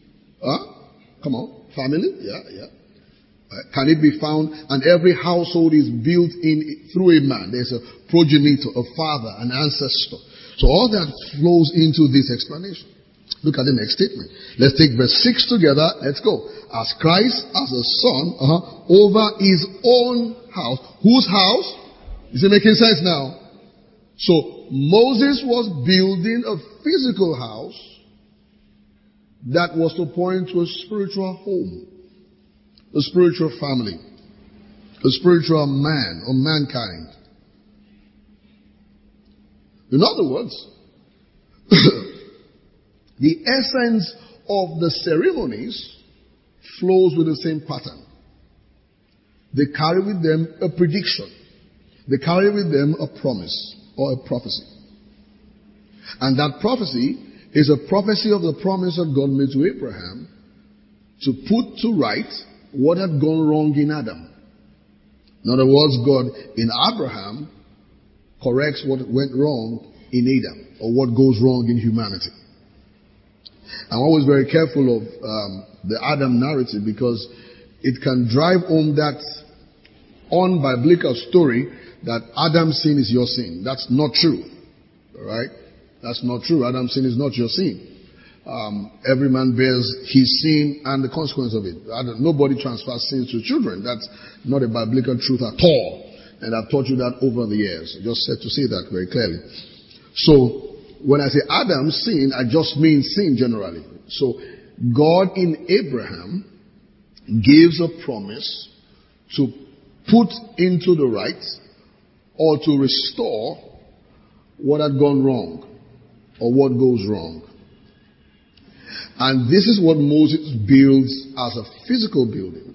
Come on, family, yeah. Can it be found? And every household is built in through a man. There's a progenitor, a father, an ancestor. So all that flows into this explanation. Look at the next statement. Let's take verse 6 together. Let's go. As Christ, as a son, over his own house. Whose house? Is it making sense now? So Moses was building a physical house that was to point to a spiritual home, a spiritual family, a spiritual man or mankind. In other words, the essence of the ceremonies flows with the same pattern. They carry with them a prediction. They carry with them a promise or a prophecy. And that prophecy is a prophecy of the promise that God made to Abraham to put to right what had gone wrong in Adam. In other words, God in Abraham corrects what went wrong in Adam, or what goes wrong in humanity. I'm always very careful of the Adam narrative, because it can drive home that unbiblical story that Adam's sin is your sin. That's not true. Alright? That's not true. Adam's sin is not your sin. Every man bears his sin and the consequence of it. Nobody transfers sins to children. That's not a biblical truth at all. And I've taught you that over the years. I just said to say that very clearly. So, when I say Adam's sin, I just mean sin generally. So, God in Abraham gives a promise to put into the right or to restore what had gone wrong or what goes wrong. And this is what Moses builds as a physical building.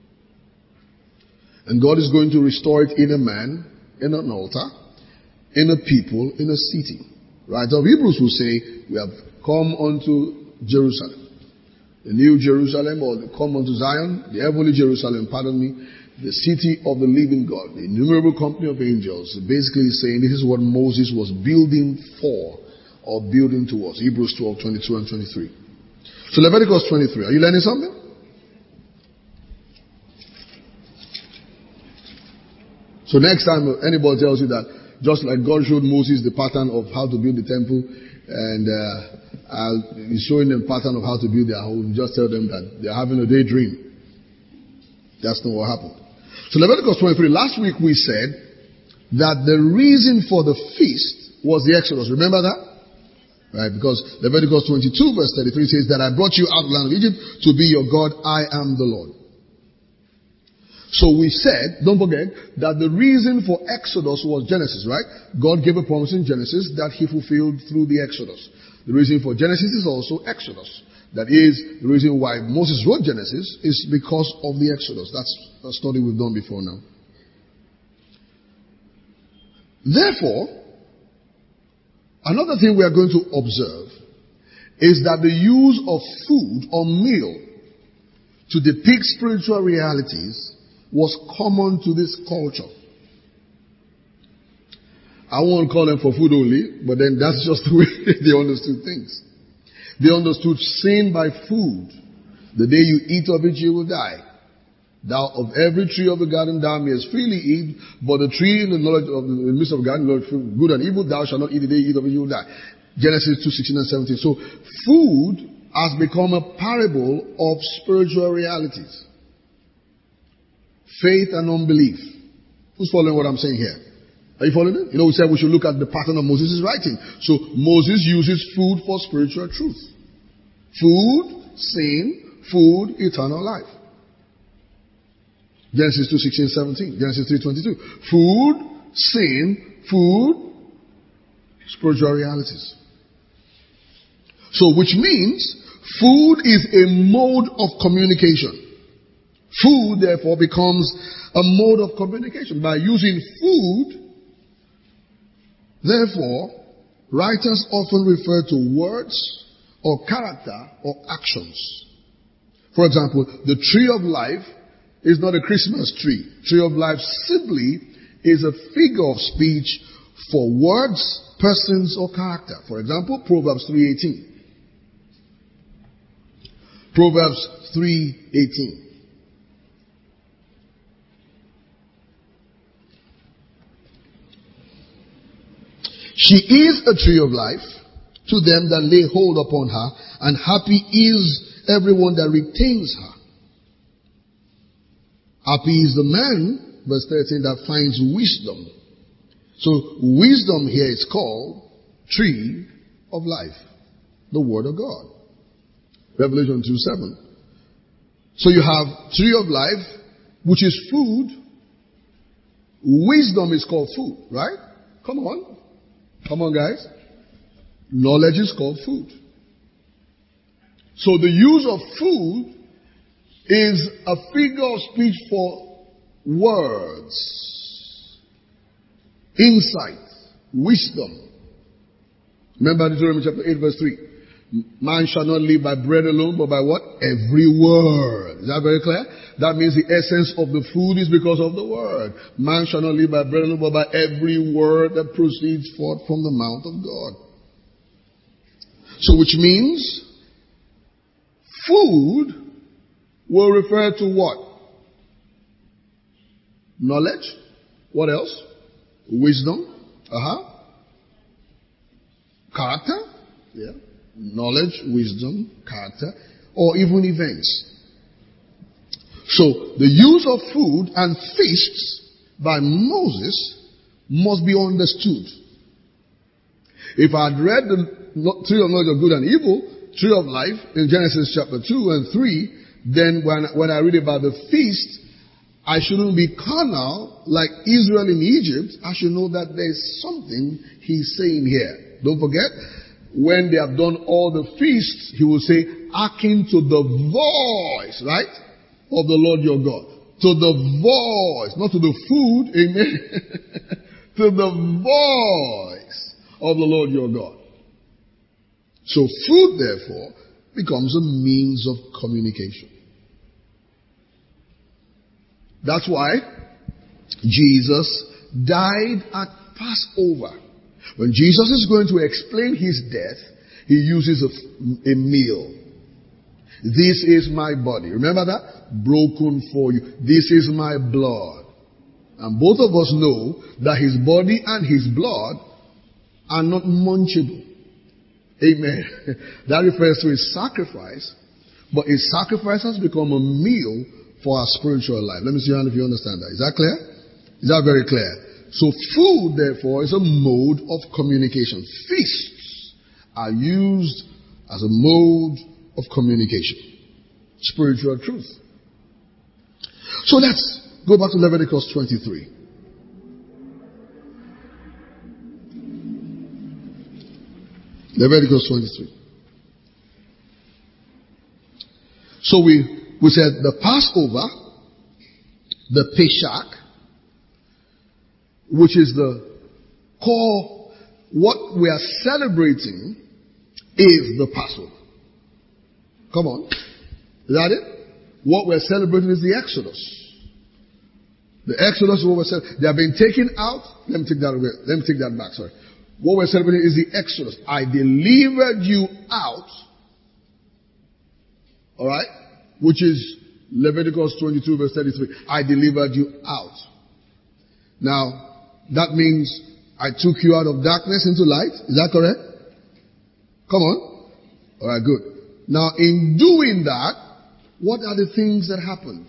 And God is going to restore it in a man, in an altar, in a people, in a city. Right? Of Hebrews will say, we have come unto Jerusalem. The new Jerusalem, or come unto Zion, the heavenly Jerusalem, pardon me, the city of the living God, the innumerable company of angels. Basically saying this is what Moses was building for, or building towards. Hebrews 12, 22 and 23. So Leviticus 23. Are you learning something? So next time anybody tells you that, just like God showed Moses the pattern of how to build the temple, and he's showing them pattern of how to build their home, just tell them that they're having a daydream. That's not what happened. So Leviticus 23, last week we said that the reason for the feast was the Exodus. Remember that? Right, because Leviticus 22 verse 33 says that I brought you out of the land of Egypt to be your God, I am the Lord. So we said, don't forget, that the reason for Exodus was Genesis, right? God gave a promise in Genesis that he fulfilled through the Exodus. The reason for Genesis is also Exodus. That is, the reason why Moses wrote Genesis is because of the Exodus. That's a study we've done before now. Therefore, another thing we are going to observe is that the use of food or meal to depict spiritual realities was common to this culture. I won't call them for food only, but then that's just the way they understood things. They understood sin by food. The day you eat of it, you will die. Thou of every tree of the garden thou mayest freely eat, but the tree in the knowledge of the midst of the garden, good and evil, thou shalt not eat the day you eat of it, you will die. Genesis 2:16 and 17. So food has become a parable of spiritual realities. Faith and unbelief. Who's following what I'm saying here? Are you following it? You know, we said we should look at the pattern of Moses' writing. So Moses uses food for spiritual truth. Food, sin, food, eternal life. Genesis 2:16, 17. Genesis 3:22. Food, sin, food, spiritual realities. So, which means food is a mode of communication. Food, therefore, becomes a mode of communication. By using food, therefore, writers often refer to words or character or actions. For example, the tree of life is not a Christmas tree. Tree of life simply is a figure of speech for words, persons, or character. For example, Proverbs 3:18. Proverbs 3:18. She is a tree of life to them that lay hold upon her, and happy is everyone that retains her. Happy is the man, verse 13, that finds wisdom. So wisdom here is called tree of life, the word of God. Revelation 2:7. So you have tree of life, which is food. Wisdom is called food, right? Come on. Come on, guys. Knowledge is called food. So the use of food is a figure of speech for words, insight, wisdom. Remember Deuteronomy chapter 8 verse 3. Man shall not live by bread alone, but by what? Every word. Is that very clear? That means the essence of the food is because of the word. Man shall not live by bread alone, but by every word that proceeds forth from the mouth of God. So which means food will refer to what? Knowledge. What else? Wisdom. Character. Yeah. Knowledge, wisdom, character, or even events. So the use of food and feasts by Moses must be understood. If I had read the tree of knowledge of good and evil, tree of life in Genesis chapter 2 and 3, then when I read about the feast, I shouldn't be carnal like Israel in Egypt. I should know that there's something he's saying here. Don't forget, when they have done all the feasts, he will say, hearken to the voice, right, of the Lord your God. To the voice, not to the food, amen. To the voice of the Lord your God. So food, therefore, becomes a means of communication. That's why Jesus died at Passover. When Jesus is going to explain his death, he uses a meal. This is my body. Remember that? Broken for you. This is my blood. And both of us know that his body and his blood are not munchable. Amen. That refers to his sacrifice. But his sacrifice has become a meal for our spiritual life. Let me see if you understand that. Is that clear? Is that very clear? So food, therefore, is a mode of communication. Feasts are used as a mode of communication. Spiritual truth. So let's go back to Leviticus 23. Leviticus 23. So we said the Passover, the Pesach, which is the core, what we are celebrating is the Passover. Come on. Is that it? What we're celebrating is the Exodus. The Exodus is what we're celebrating. They have been taken out. Let me take that back, sorry. What we're celebrating is the Exodus. I delivered you out. Alright? Which is Leviticus 22 verse 33. I delivered you out. Now, that means I took you out of darkness into light. Is that correct? Come on. Alright, good. Now, in doing that, what are the things that happened?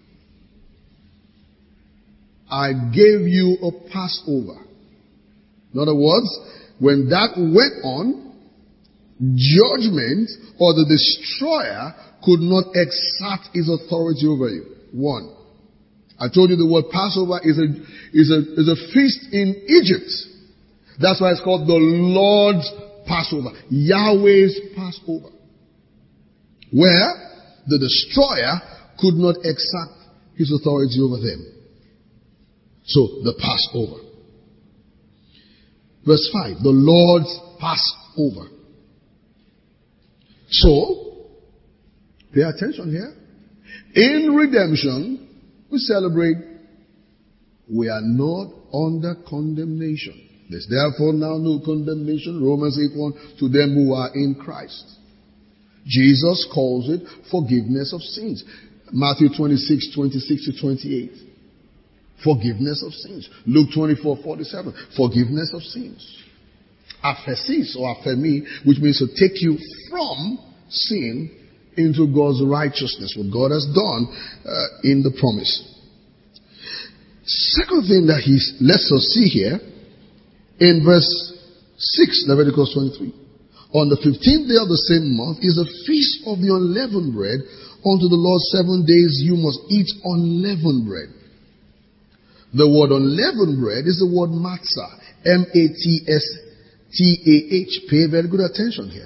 I gave you a Passover. In other words, when that went on, judgment or the destroyer could not exert his authority over you. One. I told you the word Passover is a feast in Egypt. That's why it's called the Lord's Passover. Yahweh's Passover. Where the destroyer could not exert his authority over them. So, the Passover. Verse 5. The Lord's Passover. So, pay attention here. In redemption, we celebrate, we are not under condemnation. There's therefore now no condemnation, Romans 8:1, to them who are in Christ. Jesus calls it forgiveness of sins. Matthew 26:26-28. Forgiveness of sins. Luke 24:47. Forgiveness of sins. Aphesis or aphemi, which means to take you from sin into God's righteousness, what God has done in the promise. Second thing that he lets us see here, in verse 6, Leviticus 23. On the 15th day of the same month is a feast of the unleavened bread. Unto the Lord 7 days you must eat unleavened bread. The word unleavened bread is the word matzah. M-A-T-S-T-A-H. Pay very good attention here.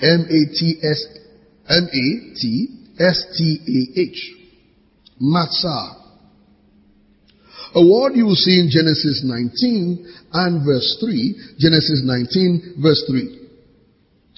M-A-T-S-T-A-H. Matzah. A word you will see in Genesis 19 and verse 3. Genesis 19 verse 3.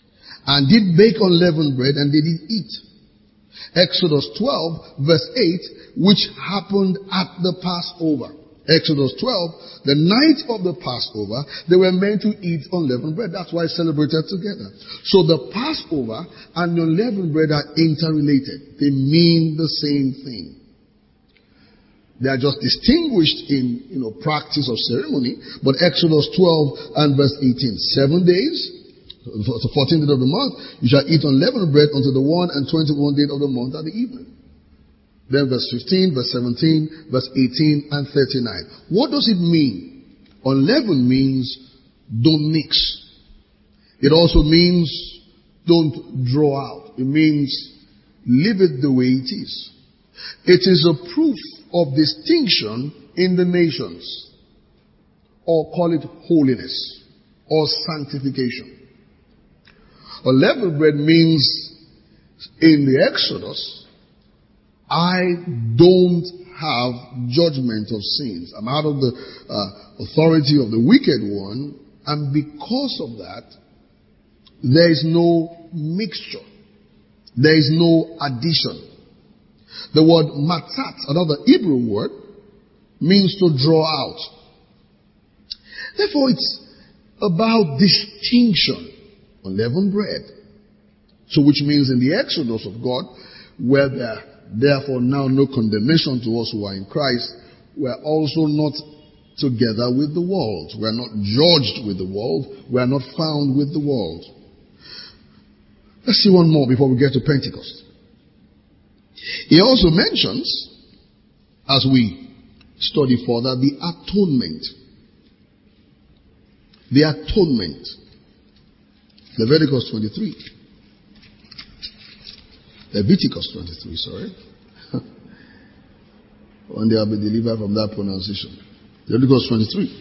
and did bake unleavened bread, and they did eat. Exodus 12, verse 8, which happened at the Passover. Exodus 12, the night of the Passover, they were meant to eat unleavened bread. That's why it's celebrated together. So the Passover and the unleavened bread are interrelated. They mean the same thing. They are just distinguished in, practice of ceremony. But Exodus 12 and verse 18, 7 days, the 14th day of the month, you shall eat unleavened bread until the 1 and 21 day of the month at the evening. Then verse 15, verse 17, verse 18, and 39. What does it mean? Unleavened means don't mix. It also means don't draw out. It means leave it the way it is. It is a proof of distinction in the nations, or call it holiness, or sanctification. Unleavened bread means in the Exodus, I don't have judgment of sins. I'm out of the authority of the wicked one, and because of that, there is no mixture. There is no addition. The word matzat, another Hebrew word, means to draw out. Therefore, it's about distinction. Unleavened bread. So which means in the Exodus of God, where there therefore now no condemnation to us who are in Christ, we are also not together with the world. We are not judged with the world. We are not found with the world. Let's see one more before we get to Pentecost. He also mentions, as we study further, the atonement. The atonement. Leviticus 23. Leviticus 23, sorry. One day I'll be delivered from that pronunciation. Leviticus 23.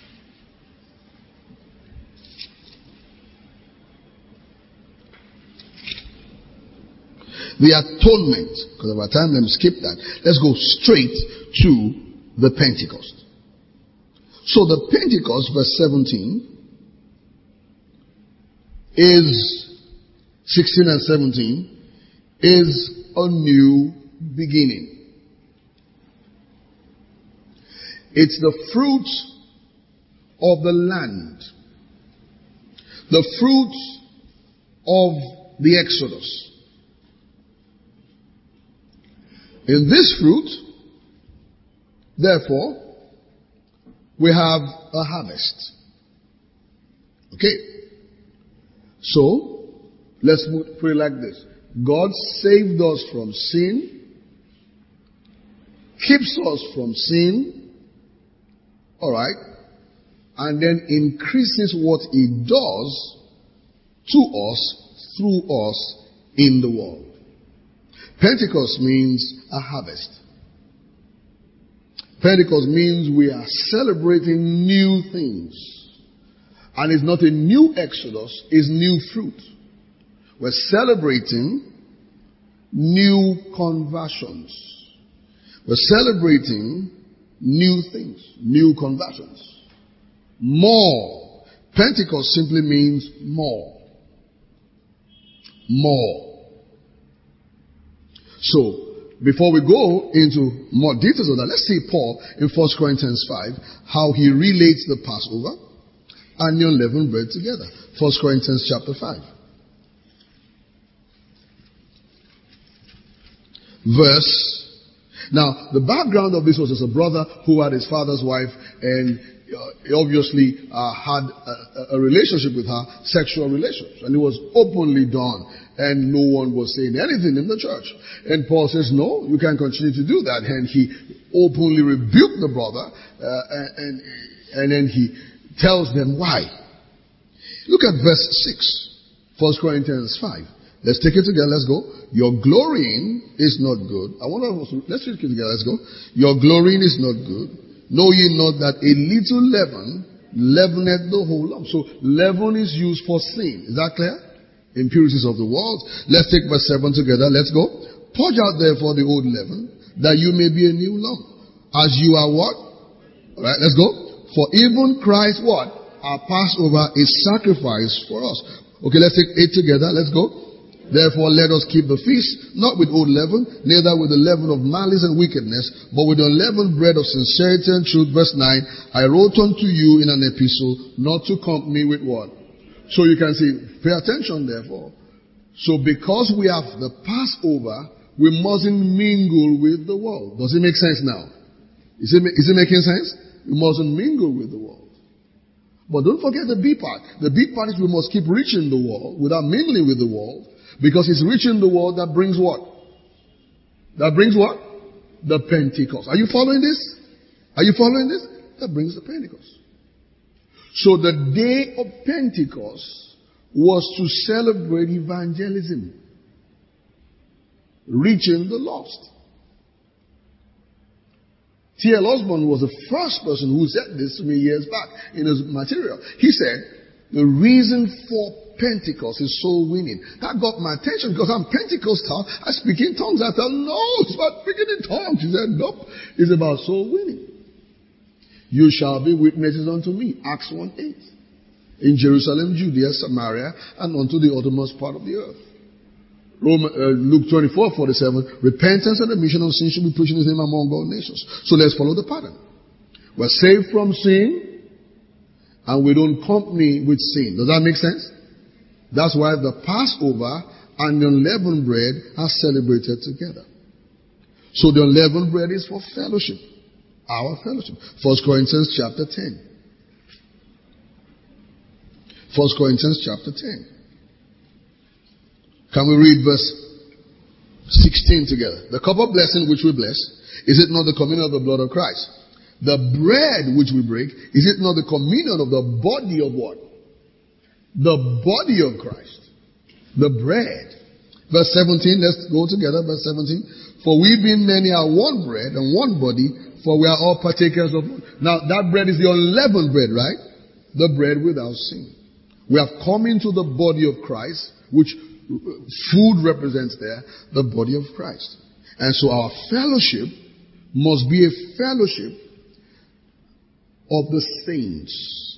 The atonement. Because of our time, let me skip that. Let's go straight to the Pentecost. So the Pentecost, verse 17, is 16 and 17, is a new beginning. It's the fruit of the land. The fruit of the Exodus. In this fruit, therefore, we have a harvest. Okay? So, let's put it like this. God saved us from sin, keeps us from sin, alright, and then increases what He does to us, through us, in the world. Pentecost means a harvest. Pentecost means we are celebrating new things. And it's not a new Exodus, it's new fruit. We're celebrating new conversions. We're celebrating new things, new conversions. More. Pentecost simply means more. More. So, before we go into more details of that, let's see Paul in 1 Corinthians 5, how he relates the Passover and the unleavened bread together. 1 Corinthians chapter 5. Now, the background of this was as a brother who had his father's wife, and he obviously had a relationship with her, sexual relations, and it was openly done, and no one was saying anything in the church. And Paul says, no, you can't continue to do that, and he openly rebuked the brother, and then he tells them why. Look at verse 6, 1 Corinthians 5. Let's take it together. Let's go. Your glorying is not good. Let's read it together. Let's go. Your glorying is not good. Know ye not that a little leaven leaveneth the whole lump? So leaven is used for sin. Is that clear? Impurities of the world. Let's take verse 7 together. Let's go. Purge out therefore the old leaven, that you may be a new lump. As you are what? Alright, let's go. For even Christ what? Our Passover is sacrificed for us. Okay, let's take 8 together. Let's go. Therefore, let us keep the feast, not with old leaven, neither with the leaven of malice and wickedness, but with the unleavened bread of sincerity and truth. Verse 9, I wrote unto you in an epistle, not to company with what? So you can see, pay attention therefore. So because we have the Passover, we mustn't mingle with the world. Does it make sense now? Is it making sense? We mustn't mingle with the world. But don't forget the B part. The B part is we must keep reaching the world without mingling with the world. Because it's reaching the world that brings what? That brings what? The Pentecost. Are you following this? Are you following this? That brings the Pentecost. So the day of Pentecost was to celebrate evangelism. Reaching the lost. T.L. Osborne was the first person who said this to me years back in his material. He said, the reason for Pentecost is soul winning. That got my attention because I'm Pentecostal. I speak in tongues. I thought, no, it's about speaking in tongues. He said, nope, it's about soul winning. You shall be witnesses unto me. Acts 1:8. In Jerusalem, Judea, Samaria, and unto the uttermost part of the earth. Luke 24:47. Repentance and remission of sin should be preached in his name among all nations. So let's follow the pattern. We're saved from sin, and we don't company with sin. Does that make sense? That's why the Passover and the unleavened bread are celebrated together. So the unleavened bread is for fellowship. Our fellowship. 1 Corinthians chapter 10. 1 Corinthians chapter 10. Can we read verse 16 together? The cup of blessing which we bless, is it not the communion of the blood of Christ? The bread which we break, is it not the communion of the body of what? The body of Christ. The bread. Verse 17, let's go together. Verse 17. For we being many are one bread and one body, for we are all partakers of. Now that bread is the unleavened bread, right? The bread without sin. We have come into the body of Christ, which food represents there, the body of Christ. And so our fellowship must be a fellowship of the saints.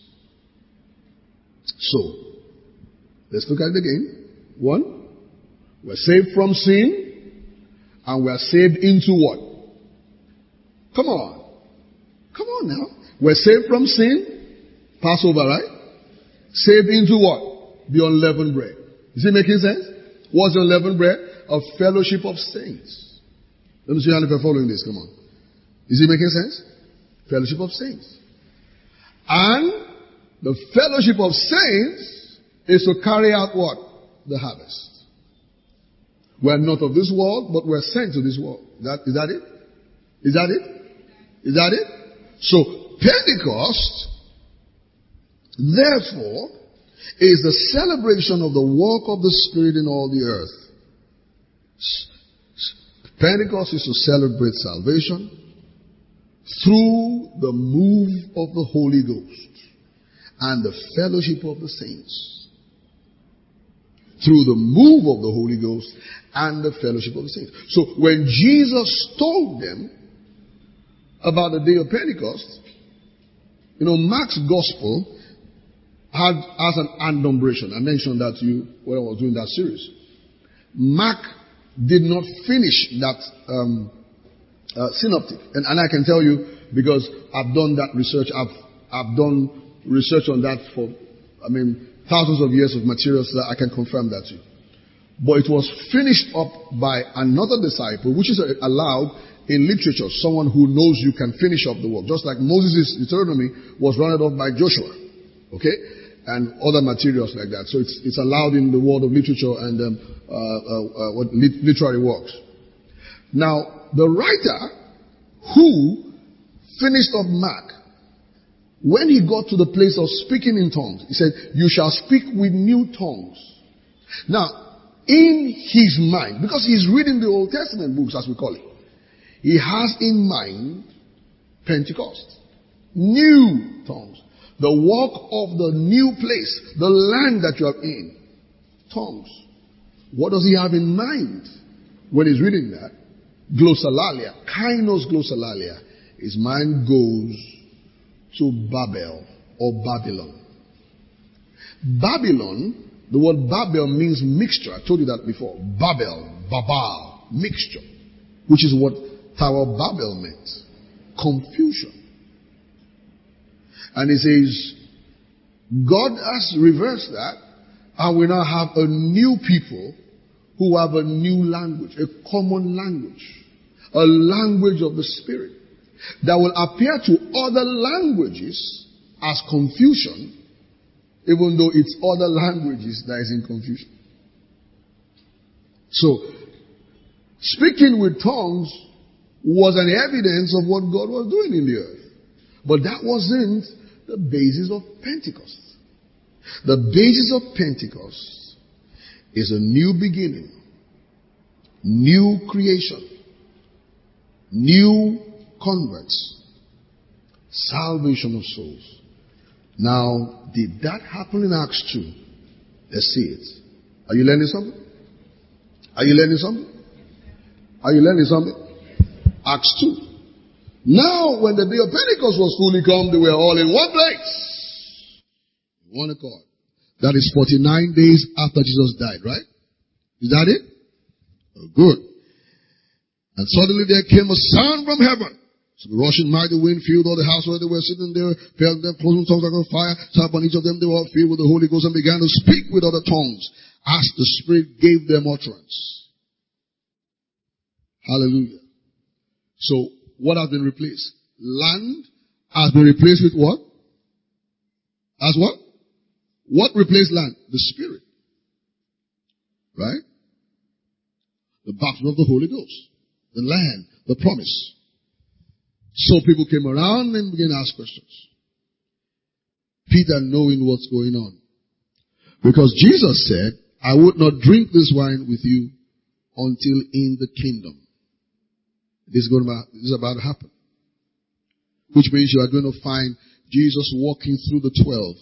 So, let's look at it again. 1, we're saved from sin, and we're saved into what? Come on. Come on now. We're saved from sin, Passover, right? Saved into what? The unleavened bread. Is it making sense? What's the unleavened bread? A fellowship of saints. Let me see how if you're following this. Come on. Is it making sense? Fellowship of saints. And the fellowship of saints is to carry out what? The harvest. We're not of this world, but we're sent to this world. Is that it? Is that it? Is that it? So, Pentecost, therefore, is the celebration of the work of the Spirit in all the earth. Pentecost is to celebrate salvation through the move of the Holy Ghost and the fellowship of the saints. Through the move of the Holy Ghost and the fellowship of the saints. So when Jesus told them about the day of Pentecost, Mark's gospel has an adumbration. I mentioned that to you when I was doing that series. Mark did not finish that synoptic. And I can tell you, because I've done that research, I've done research on that for, thousands of years of materials, so that I can confirm that to you. But it was finished up by another disciple, which is allowed in literature, someone who knows you can finish up the work. Just like Moses' Deuteronomy was rounded off by Joshua. Okay? And other materials like that. So it's allowed in the world of literature and literary works. Now, the writer who finished up Mark, when he got to the place of speaking in tongues, he said, you shall speak with new tongues. Now, in his mind, because he's reading the Old Testament books, as we call it, he has in mind Pentecost. New tongues. The work of the new place, the land that you are in. Tongues. What does he have in mind when he's reading that? Glossolalia, kainos glossolalia. His mind goes to Babel or Babylon. Babylon The word Babel means mixture. I told you that before. Babel, Babal, mixture. Which is what Tower of Babel meant. Confusion. And it says, God has reversed that, and we now have a new people who have a new language, a common language, a language of the Spirit that will appear to other languages as confusion, even though it's other languages that is in confusion. So, speaking with tongues was an evidence of what God was doing in the earth. But that wasn't the basis of Pentecost. The basis of Pentecost is a new beginning, new creation, new converts, salvation of souls. Now, did that happen in Acts 2? Let's see it. Are you learning something? Are you learning something? Are you learning something? Acts 2. Now, when the day of Pentecost was fully come, they were all in one place. One accord. That is 49 days after Jesus died, right? Is that it? Oh, good. And suddenly there came a sound from heaven. So the rushing mighty wind filled all the house where they were sitting there, fell them close tongues like a fire, sat upon each of them, they were all filled with the Holy Ghost and began to speak with other tongues as the Spirit gave them utterance. Hallelujah. So, what has been replaced? Land has been replaced with what? As what? What replaced land? The Spirit. Right? The baptism of the Holy Ghost. The land. The promise. So people came around and began to ask questions. Peter knowing what's going on. Because Jesus said, I would not drink this wine with you until in the kingdom. This is about to happen. Which means you are going to find Jesus walking through the 12.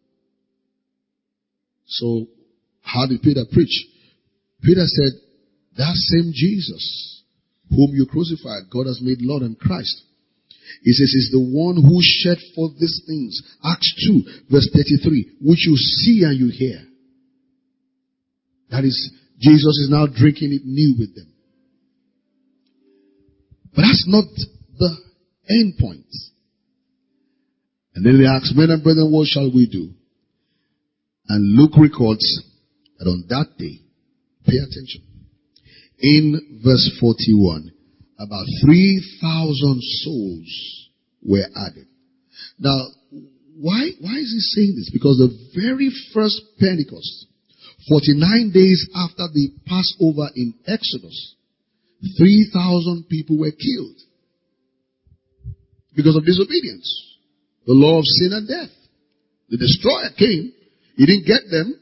So, how did Peter preach? Peter said, that same Jesus whom you crucified, God has made Lord and Christ. He says, is the one who shed forth these things. Acts 2, verse 33, which you see and you hear. That is, Jesus is now drinking it new with them. But that's not the end point. And then they ask, men and brethren, what shall we do? And Luke records that on that day, pay attention, in verse 41, about 3,000 souls were added. Now, why is he saying this? Because the very first Pentecost, 49 days after the Passover in Exodus, 3,000 people were killed because of disobedience. The law of sin and death. The destroyer came. He didn't get them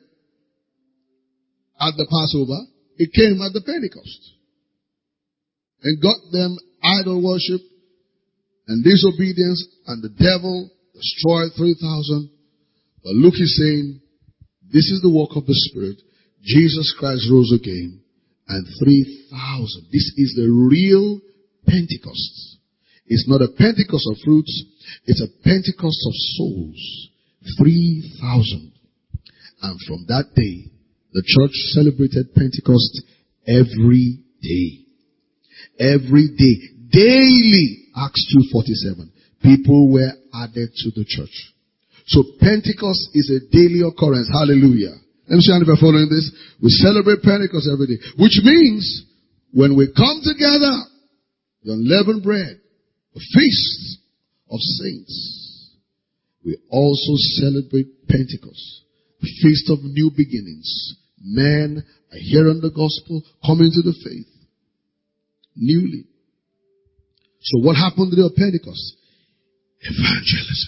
at the Passover. It came at the Pentecost. And got them idol worship and disobedience, and the devil destroyed 3,000. But Luke is saying, this is the work of the Spirit. Jesus Christ rose again, and 3,000. This is the real Pentecost. It's not a Pentecost of fruits. It's a Pentecost of souls. 3,000. And from that day, the church celebrated Pentecost every day. Every day. Daily. Acts 2:47. People were added to the church. So Pentecost is a daily occurrence. Hallelujah. Let me see if you're following this. We celebrate Pentecost every day. Which means, when we come together, the unleavened bread, the feast of saints, we also celebrate Pentecost, the feast of new beginnings. Men are hearing the gospel, coming to the faith, newly. So what happened to the Pentecost? Evangelism.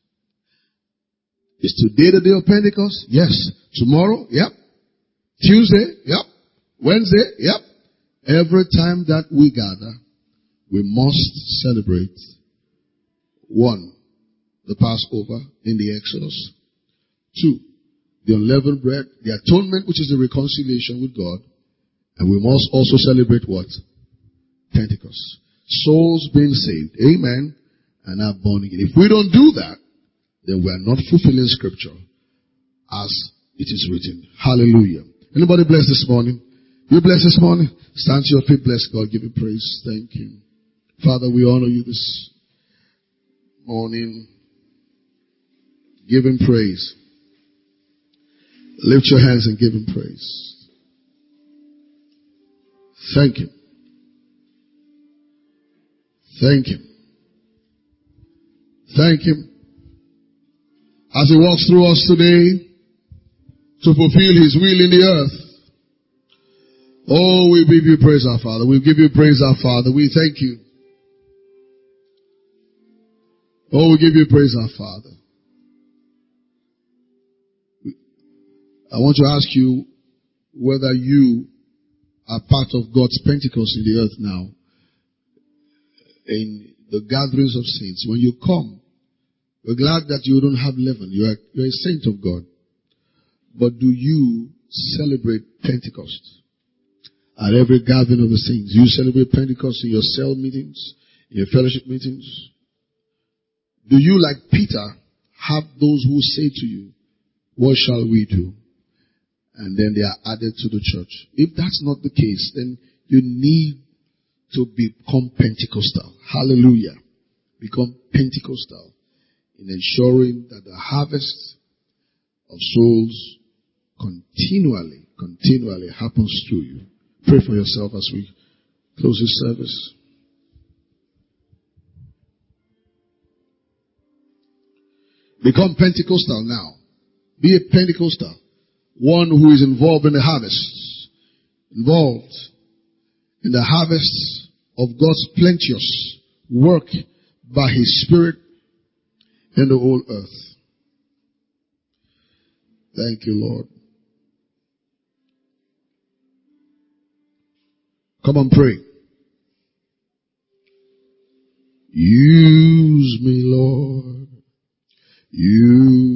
Is today the day of Pentecost? Yes. Tomorrow? Yep. Tuesday? Yep. Wednesday? Yep. Every time that we gather, we must celebrate, one, the Passover in the Exodus. Two, the unleavened bread, the atonement, which is the reconciliation with God. And we must also celebrate what? Pentecost. Souls being saved. Amen. And are born again. If we don't do that, then we are not fulfilling Scripture as It is written. Hallelujah. Anybody blessed this morning? You blessed this morning? Stand to your feet, bless God, give him praise. Thank you. Father, we honor you this morning. Give him praise. Lift your hands and give him praise. Thank you. Thank him. Thank him. As he walks through us today to fulfill his will in the earth. Oh, we give you praise, our Father. We give you praise, our Father. We thank you. Oh, we give you praise, our Father. I want to ask you whether you are part of God's Pentecost in the earth now. In the gatherings of saints. When you come, we're glad that you don't have leaven. You're a saint of God. But do you celebrate Pentecost? At every gathering of the saints, you celebrate Pentecost in your cell meetings, in your fellowship meetings? Do you, like Peter, have those who say to you, what shall we do? And then they are added to the church. If that's not the case, then you need to become Pentecostal. Hallelujah. Become Pentecostal in ensuring that the harvest of souls continually happens through you. Pray for yourself as we close this service. Become Pentecostal now. Be a Pentecostal. One who is involved in the harvest. Involved in the harvest of God's plenteous work by his Spirit in the whole earth. Thank you, Lord. Come on, pray. Use me, Lord. Use